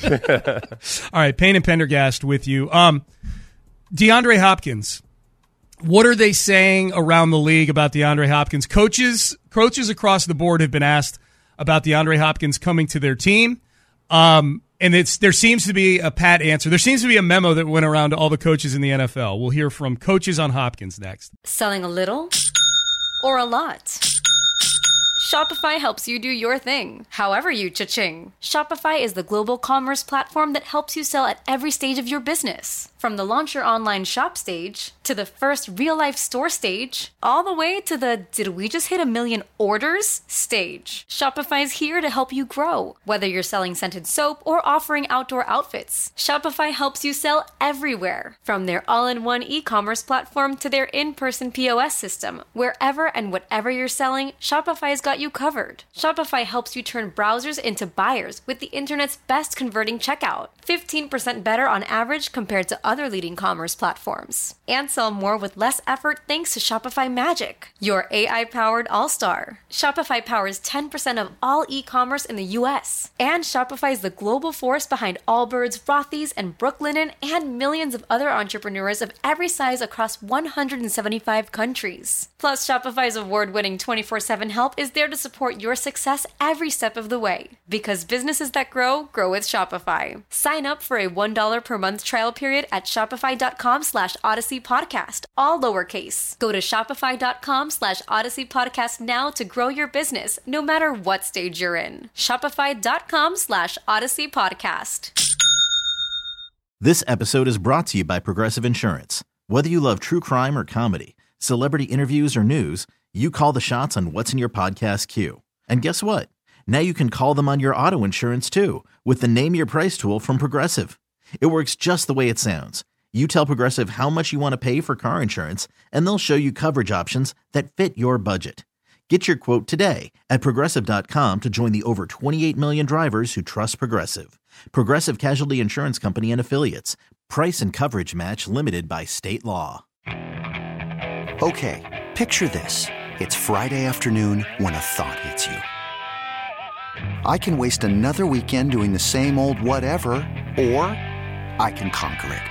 Speaker 4: All right, Payne and Pendergast with you. Um, DeAndre Hopkins. What are they saying around the league about DeAndre Hopkins? Coaches, coaches across the board have been asked about DeAndre Hopkins coming to their team. Um, and it's there seems to be a pat answer. There seems to be a memo that went around to all the coaches in the N F L. We'll hear from coaches on Hopkins next.
Speaker 12: Selling a little or a lot? Shopify helps you do your thing, however you cha-ching. Shopify is the global commerce platform that helps you sell at every stage of your business. From the launch your online shop stage, to the first real-life store stage, all the way to the did we just hit a million orders stage. Shopify's here to help you grow. Whether you're selling scented soap or offering outdoor outfits, Shopify helps you sell everywhere. From their all-in-one e-commerce platform to their in-person P O S system, wherever and whatever you're selling, Shopify's got you covered. Shopify helps you turn browsers into buyers with the internet's best converting checkout. fifteen percent better on average compared to other leading commerce platforms. And sell more with less effort thanks to Shopify Magic, your A I-powered all-star. Shopify powers ten percent of all e-commerce in the U S. And Shopify is the global force behind Allbirds, Rothy's, and Brooklinen, and millions of other entrepreneurs of every size across one hundred seventy-five countries. Plus, Shopify's award-winning twenty-four seven help is there to support your success every step of the way. Because businesses that grow, grow with Shopify. Sign up for a one dollar per month trial period at shopify.com slash Odyssey Podcast, all lowercase. Go to shopify.com slash Odyssey Podcast now to grow your business, no matter what stage you're in. Shopify.com slash Odyssey Podcast.
Speaker 13: This episode is brought to you by Progressive Insurance. Whether you love true crime or comedy, celebrity interviews or news, you call the shots on what's in your podcast queue. And guess what? Now you can call them on your auto insurance too with the Name Your Price tool from Progressive. It works just the way it sounds. You tell Progressive how much you want to pay for car insurance, and they'll show you coverage options that fit your budget. Get your quote today at Progressive dot com to join the over twenty-eight million drivers who trust Progressive. Progressive Casualty Insurance Company and Affiliates. Price and coverage match limited by state law.
Speaker 14: Okay. Picture this. It's Friday afternoon when a thought hits you. I can waste another weekend doing the same old whatever, or I can conquer it.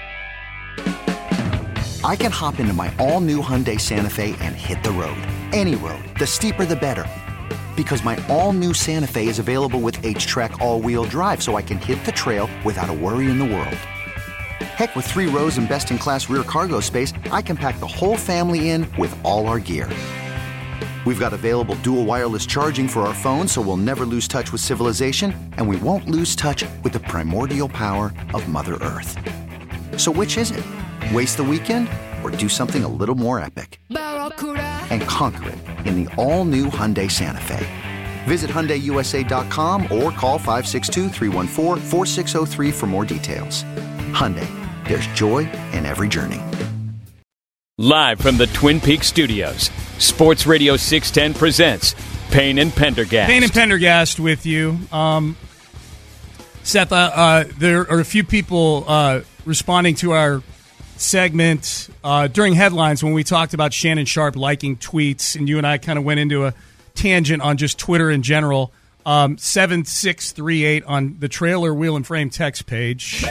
Speaker 14: I can hop into my all-new Hyundai Santa Fe and hit the road. Any road. The steeper, the better. Because my all-new Santa Fe is available with H-Track all-wheel drive, so I can hit the trail without a worry in the world. Heck, with three rows and best-in-class rear cargo space, I can pack the whole family in with all our gear. We've got available dual wireless charging for our phones, so we'll never lose touch with civilization, and we won't lose touch with the primordial power of Mother Earth. So which is it? Waste the weekend or do something a little more epic? And conquer it in the all-new Hyundai Santa Fe. Visit Hyundai U S A dot com or call five six two, three one four, four six zero three for more details. Hyundai, there's joy in every journey.
Speaker 11: Live from the Twin Peaks studios, Sports Radio six ten presents Payne and Pendergast.
Speaker 4: Payne and Pendergast with you. Um, Seth, uh, uh, there are a few people uh, responding to our segment uh, during headlines when we talked about Shannon Sharpe liking tweets, and you and I kind of went into a tangent on just Twitter in general. Um, seven six three eight on the Trailer Wheel and Frame text page.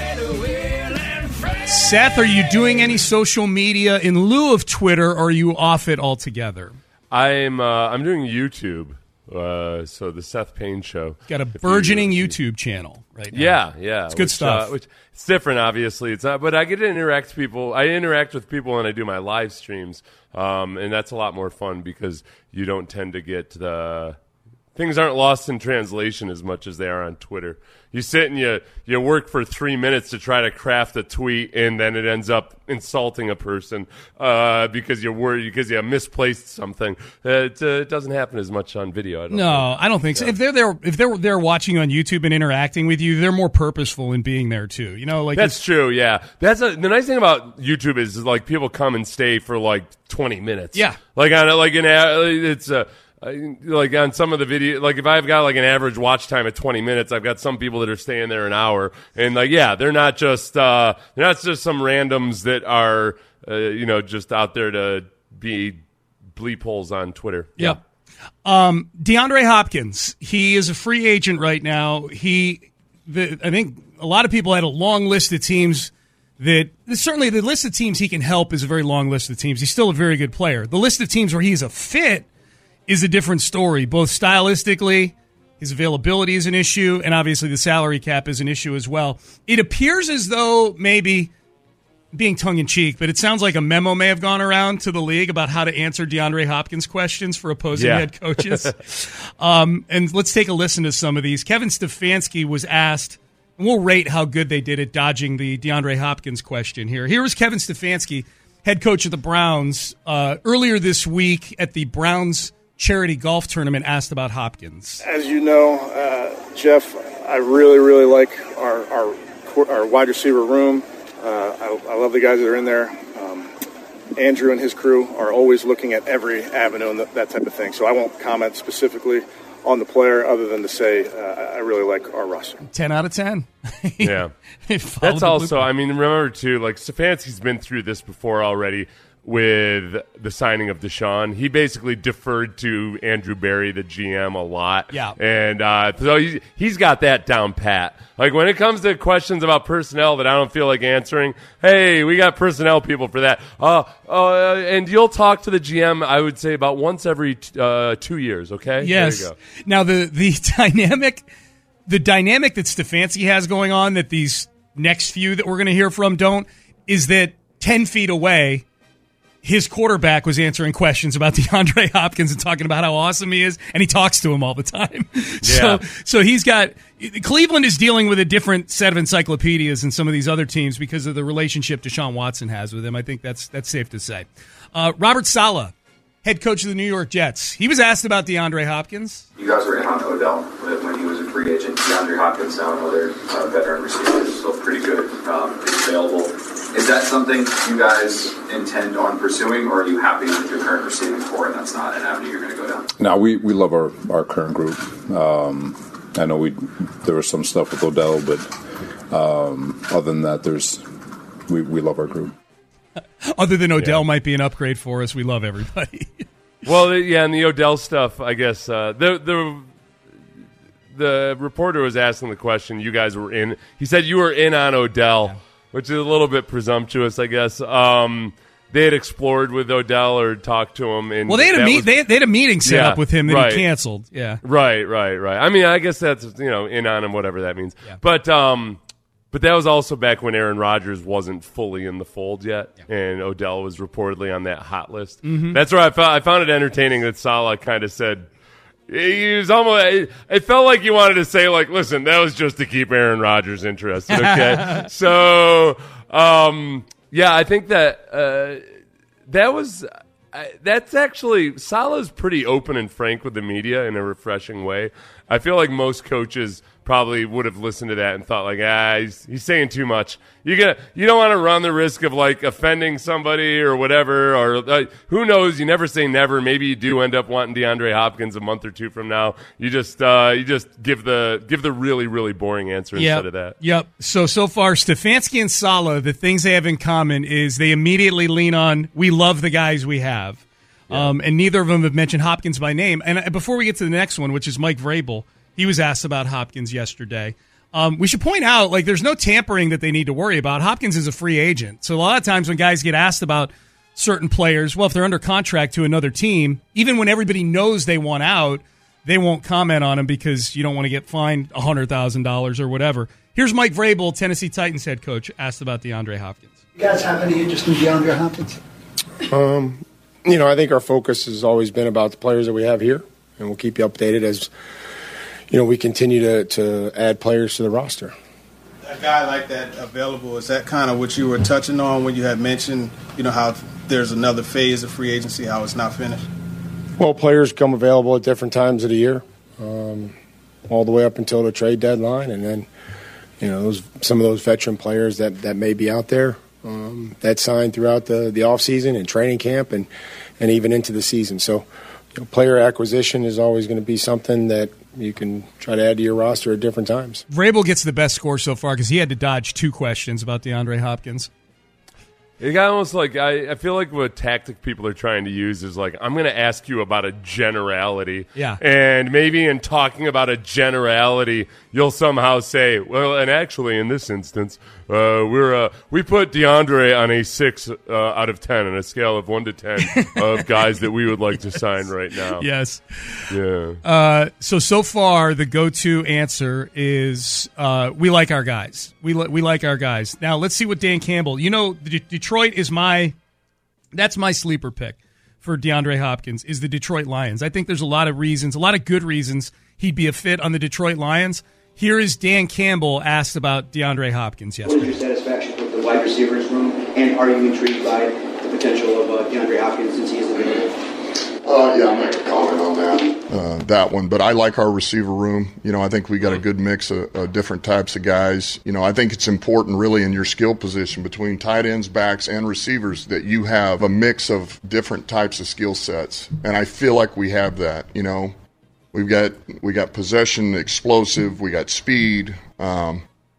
Speaker 4: Seth, are you doing any social media in lieu of Twitter, or are you off it altogether?
Speaker 5: I'm uh, I'm doing YouTube. Uh, so the Seth Payne Show.
Speaker 4: Got a burgeoning you, YouTube channel right now.
Speaker 5: Yeah, yeah.
Speaker 4: It's good
Speaker 5: which,
Speaker 4: stuff.
Speaker 5: Uh, which it's different, obviously. It's not, but I get to interact with people. I interact with people when I do my live streams, um, and that's a lot more fun because you don't tend to get the things aren't lost in translation as much as they are on Twitter. You sit and you you work for three minutes to try to craft a tweet, and then it ends up insulting a person uh, because you're worried because you misplaced something. It, uh, it doesn't happen as much on video. I don't
Speaker 4: no,
Speaker 5: think.
Speaker 4: I don't think so. If they're there, if they're there watching on YouTube and interacting with you, they're more purposeful in being there too. You know, like
Speaker 5: that's true. Yeah, that's a, the nice thing about YouTube is, is like people come and stay for like twenty minutes.
Speaker 4: Yeah,
Speaker 5: like on a, like an it's a. Like on some of the video, like if I've got like an average watch time at twenty minutes, I've got some people that are staying there an hour, and like yeah, they're not just uh, they're not just some randoms that are uh, you know just out there to be bleep holes on Twitter.
Speaker 4: Yep. Yeah. Um, DeAndre Hopkins, he is a free agent right now. He, the, I think a lot of people had a long list of teams that certainly the list of teams he can help is a very long list of teams. He's still a very good player. The list of teams where he's a fit is a different story, both stylistically, his availability is an issue, and obviously the salary cap is an issue as well. It appears as though maybe, being tongue-in-cheek, but it sounds like a memo may have gone around to the league about how to answer DeAndre Hopkins questions for opposing
Speaker 5: yeah.
Speaker 4: head coaches. um, and let's take a listen to some of these. Kevin Stefanski was asked, and we'll rate how good they did at dodging the DeAndre Hopkins question here. Here was Kevin Stefanski, head coach of the Browns, uh, earlier this week at the Browns charity golf tournament, asked about Hopkins.
Speaker 15: As you know, uh, Jeff, I really, really like our our, our wide receiver room. Uh, I, I love the guys that are in there. Um, Andrew and his crew are always looking at every avenue and that, that type of thing. So I won't comment specifically on the player other than to say uh, I really like our roster.
Speaker 4: ten out of ten.
Speaker 5: Yeah. That's also, I mean, remember, too, like Stefanski's been through this before already with the signing of Deshaun. He basically deferred to Andrew Berry, the G M, a lot.
Speaker 4: Yeah.
Speaker 5: And uh, so he's, he's got that down pat. Like when it comes to questions about personnel that I don't feel like answering, hey, we got personnel people for that. Uh, uh, and you'll talk to the G M, I would say, about once every t- uh, two years, okay?
Speaker 4: Yes.
Speaker 5: There you go.
Speaker 4: Now, the, the dynamic the dynamic that Stefanski has going on that these next few that we're going to hear from don't is that ten feet away, his quarterback was answering questions about DeAndre Hopkins and talking about how awesome he is, and he talks to him all the time.
Speaker 5: Yeah.
Speaker 4: So, so he's got Cleveland is dealing with a different set of encyclopedias than some of these other teams because of the relationship Deshaun Watson has with him. I think that's that's safe to say. Uh, Robert Saleh, head coach of the New York Jets, he was asked about DeAndre Hopkins.
Speaker 16: You guys were in on Odell when he was a free agent. DeAndre Hopkins, now another uh, veteran receiver, still pretty good, um, available. Is that something you guys intend on pursuing, or are you happy with your current receiving core and that's not an avenue you're going to go down?
Speaker 17: No, we, we love our, our current group. Um, I know we there was some stuff with Odell, but um, other than that, there's we, we love our group.
Speaker 4: Other than Odell yeah. might be an upgrade for us. We love everybody.
Speaker 5: Well, yeah, and the Odell stuff, I guess, uh, the the the reporter was asking the question, you guys were in. He said you were in on Odell, yeah. which is a little bit presumptuous, I guess. Um, they had explored with Odell or talked to him. And
Speaker 4: well, they had, a meet,
Speaker 5: was,
Speaker 4: they, had, they had a meeting set
Speaker 5: yeah,
Speaker 4: up with him that
Speaker 5: right.
Speaker 4: he canceled. Yeah,
Speaker 5: Right, right, right. I mean, I guess that's, you know, in on him, whatever that means.
Speaker 4: Yeah.
Speaker 5: But um, but that was also back when Aaron Rodgers wasn't fully in the fold yet, yeah. and Odell was reportedly on that hot list.
Speaker 4: Mm-hmm.
Speaker 5: That's where I found, I found it entertaining that Saleh kind of said, he was almost, it, it felt like he wanted to say, like, listen, that was just to keep Aaron Rodgers interested, okay? so, um, yeah, I think that uh, that was... I, that's actually, Saleh's pretty open and frank with the media in a refreshing way. I feel like most coaches probably would have listened to that and thought like, ah, he's, he's saying too much. You gonna, you don't want to run the risk of like offending somebody or whatever, or uh, who knows? You never say never. Maybe you do end up wanting DeAndre Hopkins a month or two from now. You just, uh, you just give the give the really really boring answer
Speaker 4: yep.
Speaker 5: instead of that.
Speaker 4: Yep. So so far, Stefanski and Saleh, the things they have in common is they immediately lean on, we love the guys we have. Yeah. Um, and neither of them have mentioned Hopkins by name. And before we get to the next one, which is Mike Vrabel, he was asked about Hopkins yesterday. Um, we should point out, like, there's no tampering that they need to worry about. Hopkins is a free agent. So a lot of times when guys get asked about certain players, well, if they're under contract to another team, even when everybody knows they want out, they won't comment on them because you don't want to get fined one hundred thousand dollars or whatever. Here's Mike Vrabel, Tennessee Titans head coach, asked about DeAndre Hopkins.
Speaker 18: You guys have any interest in DeAndre Hopkins?
Speaker 19: Um, you know, I think our focus has always been about the players that we have here, and we'll keep you updated as, you know, we continue to, to add players to the roster.
Speaker 20: A guy like that available, is that kind of what you were touching on when you had mentioned, you know, how there's another phase of free agency, how it's not finished?
Speaker 19: Well, players come available at different times of the year, um, all the way up until the trade deadline, and then, you know, those, some of those veteran players that, that may be out there um, that signed throughout the, the offseason and training camp and, and even into the season. So, you know, player acquisition is always going to be something that you can try to add to your roster at different times.
Speaker 4: Vrabel gets the best score so far because he had to dodge two questions about DeAndre Hopkins.
Speaker 5: It got almost like, I, I feel like what tactic people are trying to use is like, I'm going to ask you about a generality.
Speaker 4: Yeah.
Speaker 5: And maybe in talking about a generality, you'll somehow say, well, and actually in this instance, uh, we're uh, we put DeAndre on a six uh, out of ten on a scale of one to ten of guys that we would like to sign right now.
Speaker 4: Yes.
Speaker 5: Yeah.
Speaker 4: Uh, so, so far, the go-to answer is uh, we like our guys. We, li- we like our guys. Now, let's see what Dan Campbell, you know, the D- Detroit is my, that's my sleeper pick for DeAndre Hopkins, is the Detroit Lions. I think there's a lot of reasons, a lot of good reasons he'd be a fit on the Detroit Lions. Here is Dan Campbell asked about DeAndre Hopkins yesterday.
Speaker 21: What is your satisfaction with the wide receivers room, and are you intrigued by the potential of uh, DeAndre Hopkins since he is available?
Speaker 22: Uh, yeah, I'll make a comment on that, uh, that one. But I like our receiver room. You know, I think we got a good mix of, of different types of guys. You know, I think it's important really in your skill position between tight ends, backs, and receivers that you have a mix of different types of skill sets. And I feel like we have that, you know. We've got we got possession, explosive. We got speed. Um,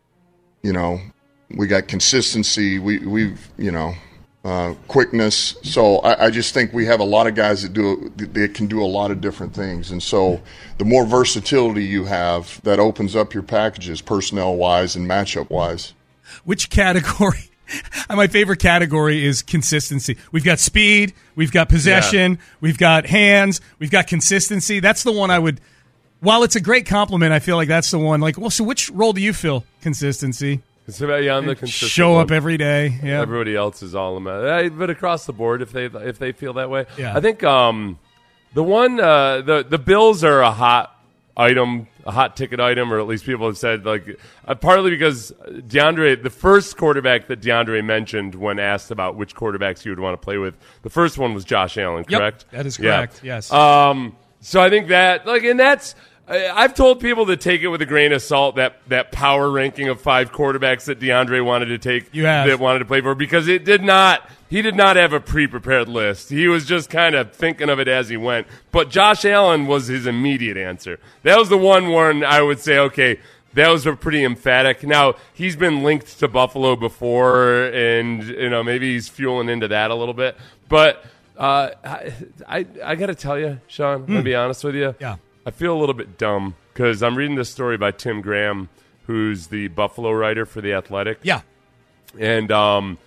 Speaker 22: you know, we got consistency. We we've you know uh, quickness. So I, I just think we have a lot of guys that do that can do a lot of different things. And so the more versatility you have, that opens up your packages personnel wise and matchup wise.
Speaker 4: Which category? My favorite category is consistency. We've got speed, we've got possession, yeah. we've got hands, we've got consistency. That's the one I would, while it's a great compliment, I feel like that's the one. Like, well, so which role do you fill? Consistency.
Speaker 5: It's about, yeah, I'm the consistent
Speaker 4: Show
Speaker 5: one.
Speaker 4: up every day. Yeah.
Speaker 5: Everybody else is all about. But across the board, if they if they feel that way,
Speaker 4: yeah.
Speaker 5: I think um, the one uh, the the Bills are a hot item, a hot ticket item, or at least people have said, like, uh, partly because DeAndre, the first quarterback that DeAndre mentioned when asked about which quarterbacks he would want to play with, the first one was Josh Allen, correct?
Speaker 4: Yep, that is correct,
Speaker 5: yeah.
Speaker 4: yes.
Speaker 5: Um, so I think that, like, and that's, I've told people to take it with a grain of salt, that, that power ranking of five quarterbacks that DeAndre wanted to take,
Speaker 4: you have.
Speaker 5: that wanted to play for, because it did not, he did not have a pre-prepared list. He was just kind of thinking of it as he went. But Josh Allen was his immediate answer. That was the one one I would say, okay, that was a pretty emphatic. Now, he's been linked to Buffalo before, and you know maybe he's fueling into that a little bit. But uh, I, I, I got to tell you, Sean, I'm going to be honest with you.
Speaker 4: Yeah.
Speaker 5: I feel a little bit dumb because I'm reading this story by Tim Graham, who's the Buffalo writer for The Athletic.
Speaker 4: Yeah.
Speaker 5: And um,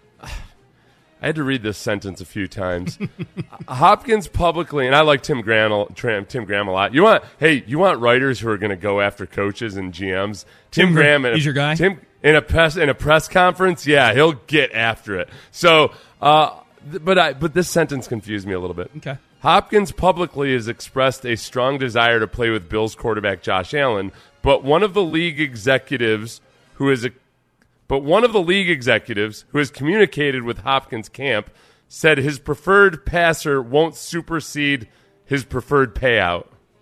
Speaker 5: I had to read this sentence a few times. Hopkins publicly, and I like Tim Graham, Tim Graham a lot. You want, hey, you want writers who are going to go after coaches and G Ms? Tim,
Speaker 4: Tim
Speaker 5: Graham,
Speaker 4: he's your guy.
Speaker 5: Tim in a press in a press conference, yeah, he'll get after it. So, uh, th- but I but this sentence confused me a little bit.
Speaker 4: Okay.
Speaker 5: Hopkins publicly has expressed a strong desire to play with Bills quarterback Josh Allen, but one of the league executives who is a But one of the league executives who has communicated with Hopkins' camp said his preferred passer won't supersede his preferred payout.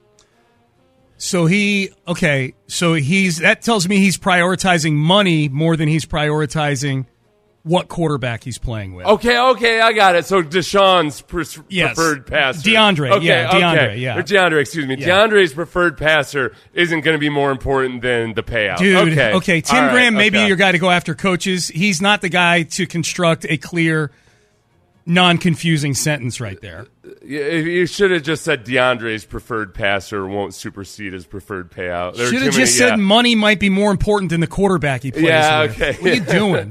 Speaker 4: So he, okay, so he's, that tells me he's prioritizing money more than he's prioritizing what quarterback he's playing with.
Speaker 5: Okay, okay, I got it. So Deshaun's pre-
Speaker 4: yes.
Speaker 5: preferred passer.
Speaker 4: DeAndre,
Speaker 5: okay,
Speaker 4: yeah, DeAndre,
Speaker 5: okay.
Speaker 4: yeah.
Speaker 5: Or DeAndre, excuse me.
Speaker 4: Yeah.
Speaker 5: DeAndre's preferred passer isn't going to be more important than the payout.
Speaker 4: Dude,
Speaker 5: okay,
Speaker 4: okay. Tim
Speaker 5: All right,
Speaker 4: Graham may
Speaker 5: okay.
Speaker 4: be your guy to go after coaches. He's not the guy to construct a clear, non-confusing sentence right there.
Speaker 5: You should have just said DeAndre's preferred passer won't supersede his preferred payout. There are
Speaker 4: Should have
Speaker 5: too many-
Speaker 4: just
Speaker 5: yeah.
Speaker 4: said money might be more important than the quarterback he plays
Speaker 5: Yeah,
Speaker 4: with.
Speaker 5: okay.
Speaker 4: What are you doing?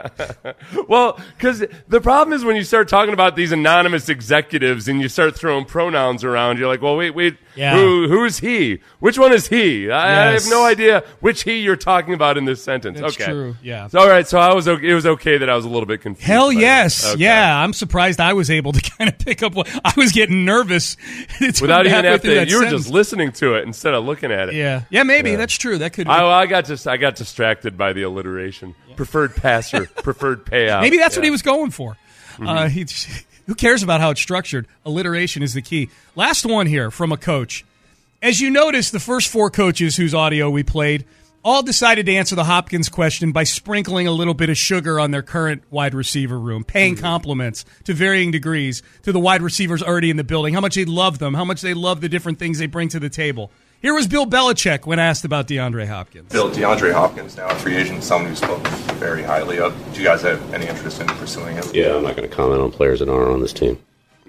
Speaker 5: Well, because the problem is when you start talking about these anonymous executives and you start throwing pronouns around, you're like, well, wait, wait,
Speaker 4: Yeah.
Speaker 5: who, who's he? Which one is he? I, I
Speaker 4: Yes.
Speaker 5: have no idea which he you're talking about in this sentence.
Speaker 4: That's
Speaker 5: okay,
Speaker 4: true, yeah.
Speaker 5: So, all right, so I was okay, it was okay that I was a little bit confused.
Speaker 4: Hell
Speaker 5: by that.
Speaker 4: yes.
Speaker 5: Okay.
Speaker 4: Yeah, I'm surprised I was able to kind of pick up what I was getting nervous.
Speaker 5: Without even
Speaker 4: halfway
Speaker 5: having
Speaker 4: through
Speaker 5: to,
Speaker 4: that
Speaker 5: you were
Speaker 4: sentence.
Speaker 5: just listening to it instead of looking at it.
Speaker 4: Yeah, yeah, maybe
Speaker 5: Yeah.
Speaker 4: that's true. That could.
Speaker 5: I, I got just I got distracted by the alliteration. Preferred passer, preferred payout.
Speaker 4: Maybe that's
Speaker 5: Yeah.
Speaker 4: what he was going for.
Speaker 5: Mhm.
Speaker 4: Uh, he, who cares about how it's structured? Alliteration is the key. Last one here from a coach. As you notice, the first four coaches whose audio we played all decided to answer the Hopkins question by sprinkling a little bit of sugar on their current wide receiver room, paying compliments to varying degrees to the wide receivers already in the building, how much they love them, how much they love the different things they bring to the table. Here was Bill Belichick when asked about DeAndre Hopkins.
Speaker 3: Bill, DeAndre Hopkins, now a free agent, someone who spoke very highly of. Do you guys have any interest in pursuing him?
Speaker 6: Yeah, I'm not going to comment on players that aren't on this team.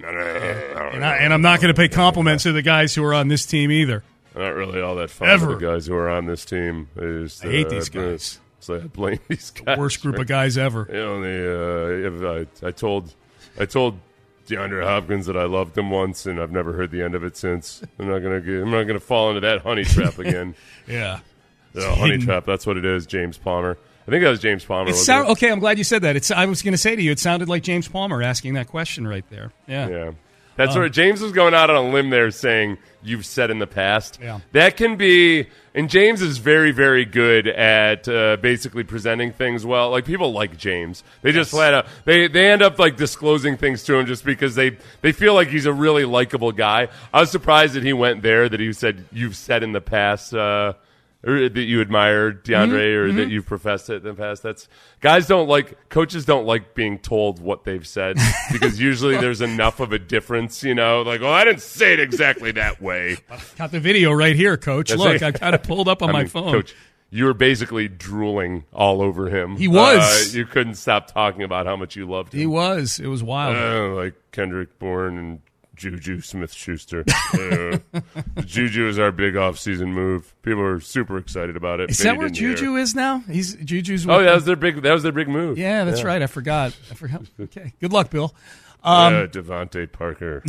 Speaker 4: And, I, and I'm not going to pay compliments to the guys who are on this team either.
Speaker 5: Not really all that fun
Speaker 4: Ever.
Speaker 5: with the guys who are on this team. Is,
Speaker 4: I hate
Speaker 5: uh,
Speaker 4: these guys.
Speaker 5: So I blame these guys.
Speaker 4: Worst group of guys ever.
Speaker 5: You know, they, uh, I, I told, I told DeAndre Hopkins that I loved him once, and I've never heard the end of it since. I'm not gonna, get, I'm not gonna fall into that honey trap again.
Speaker 4: Yeah,
Speaker 5: the honey trap. That's what it is. James Palmer. I think that was James Palmer.
Speaker 4: It
Speaker 5: wasn't
Speaker 4: sound,
Speaker 5: it?
Speaker 4: okay, I'm glad you said that. It's. I was going to say to you, it sounded like James Palmer asking that question right there. Yeah.
Speaker 5: Yeah. That's
Speaker 4: Um,
Speaker 5: where James was going out on a limb there saying, you've said in the past.
Speaker 4: Yeah.
Speaker 5: That can be, and James is very, very good at uh, basically presenting things well. Like, people like James. They just flat out, they, they end up, like, disclosing things to him just because they, they feel like he's a really likable guy. I was surprised that he went there, that he said, you've said in the past, uh, or that you admire DeAndre,
Speaker 4: Mm-hmm.
Speaker 5: or
Speaker 23: Mhm,
Speaker 5: that
Speaker 23: mhm.
Speaker 5: you've professed it in the past. That's guys don't like coaches don't like being told what they've said because usually there's enough of a difference, you know. Like, well, I didn't say it exactly that way.
Speaker 4: Got the video right here, Coach.
Speaker 5: That's
Speaker 4: Look,
Speaker 5: it.
Speaker 4: I've got it pulled up on
Speaker 5: I
Speaker 4: my
Speaker 5: mean,
Speaker 4: phone.
Speaker 5: Coach, you were basically drooling all over him.
Speaker 4: He was.
Speaker 5: Uh, you couldn't stop talking about how much you loved him.
Speaker 4: He was. It was wild.
Speaker 5: Uh, like Kendrick Bourne and Juju Smith-Schuster. uh, Juju is our big off-season move. People are super excited about it.
Speaker 4: Is
Speaker 5: Maybe
Speaker 4: that where
Speaker 5: didn't hear.
Speaker 4: Juju is now? He's Juju's.
Speaker 5: Oh,
Speaker 4: with
Speaker 5: that
Speaker 4: them.
Speaker 5: was their big. That was their big move.
Speaker 4: Yeah, that's
Speaker 5: Yeah.
Speaker 4: right. I forgot. I forgot. Okay. Good luck, Bill. Um,
Speaker 5: yeah, Devontae Parker.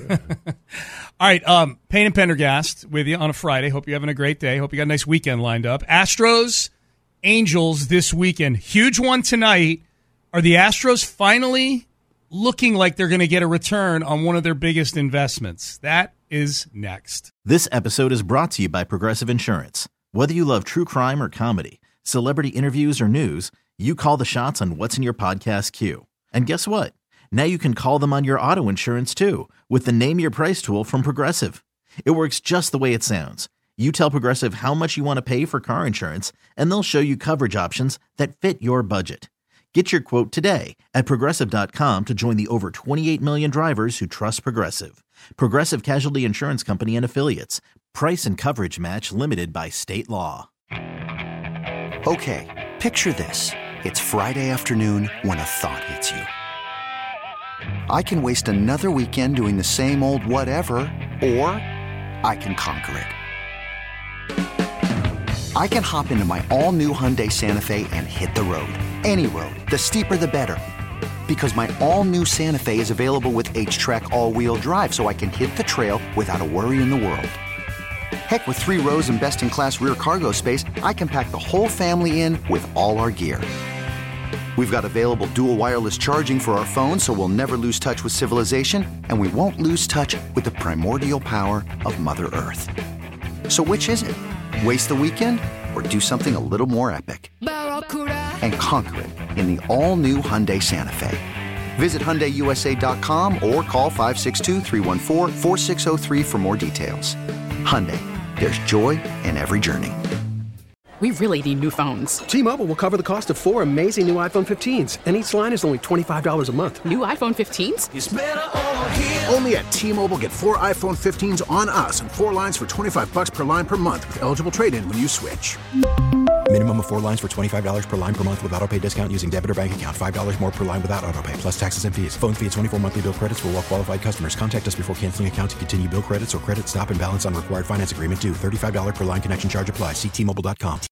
Speaker 4: All right, um, Payne and Pendergast with you on a Friday. Hope you're having a great day. Hope you got a nice weekend lined up. Astros, Angels this weekend. Huge one tonight. Are the Astros finally looking like they're going to get a return on one of their biggest investments? That is next.
Speaker 13: This episode is brought to you by Progressive Insurance. Whether you love true crime or comedy, celebrity interviews or news, you call the shots on what's in your podcast queue. And guess what? Now you can call them on your auto insurance too with the Name Your Price tool from Progressive. It works just the way it sounds. You tell Progressive how much you want to pay for car insurance, and they'll show you coverage options that fit your budget. Get your quote today at Progressive dot com to join the over twenty-eight million drivers who trust Progressive. Progressive Casualty Insurance Company and Affiliates. Price and coverage match limited by state law.
Speaker 14: Okay, picture this. It's Friday afternoon when a thought hits you. I can waste another weekend doing the same old whatever, or I can conquer it. I can hop into my all-new Hyundai Santa Fe and hit the road. Any road. The steeper the better. Because my all-new Santa Fe is available with H-Track all-wheel drive, so I can hit the trail without a worry in the world. Heck, with three rows and best-in-class rear cargo space, I can pack the whole family in with all our gear. We've got available dual wireless charging for our phones, so we'll never lose touch with civilization, and we won't lose touch with the primordial power of Mother Earth. So which is it? Waste the weekend or do something a little more epic? And conquer it in the all-new Hyundai Santa Fe. Visit Hyundai U S A dot com or call five six two, three one four, four six zero three for more details. Hyundai, there's joy in every journey.
Speaker 7: We really need new phones.
Speaker 8: T-Mobile will cover the cost of four amazing new iPhone fifteens, and each line is only twenty-five dollars a month.
Speaker 7: New iPhone fifteens?
Speaker 8: It's better over
Speaker 23: here. Only at T-Mobile, get four iPhone fifteens on us and four lines for twenty-five dollars per line per month with eligible trade-in when you switch.
Speaker 24: Minimum of four lines for twenty-five dollars per line per month with autopay discount using debit or bank account. five dollars more per line without autopay, plus taxes and fees. Phone fee at twenty-four monthly bill credits for well-qualified customers. Contact us before canceling account to continue bill credits or credit stop and balance on required finance agreement due. thirty-five dollars per line connection charge applies. See T Mobile dot com.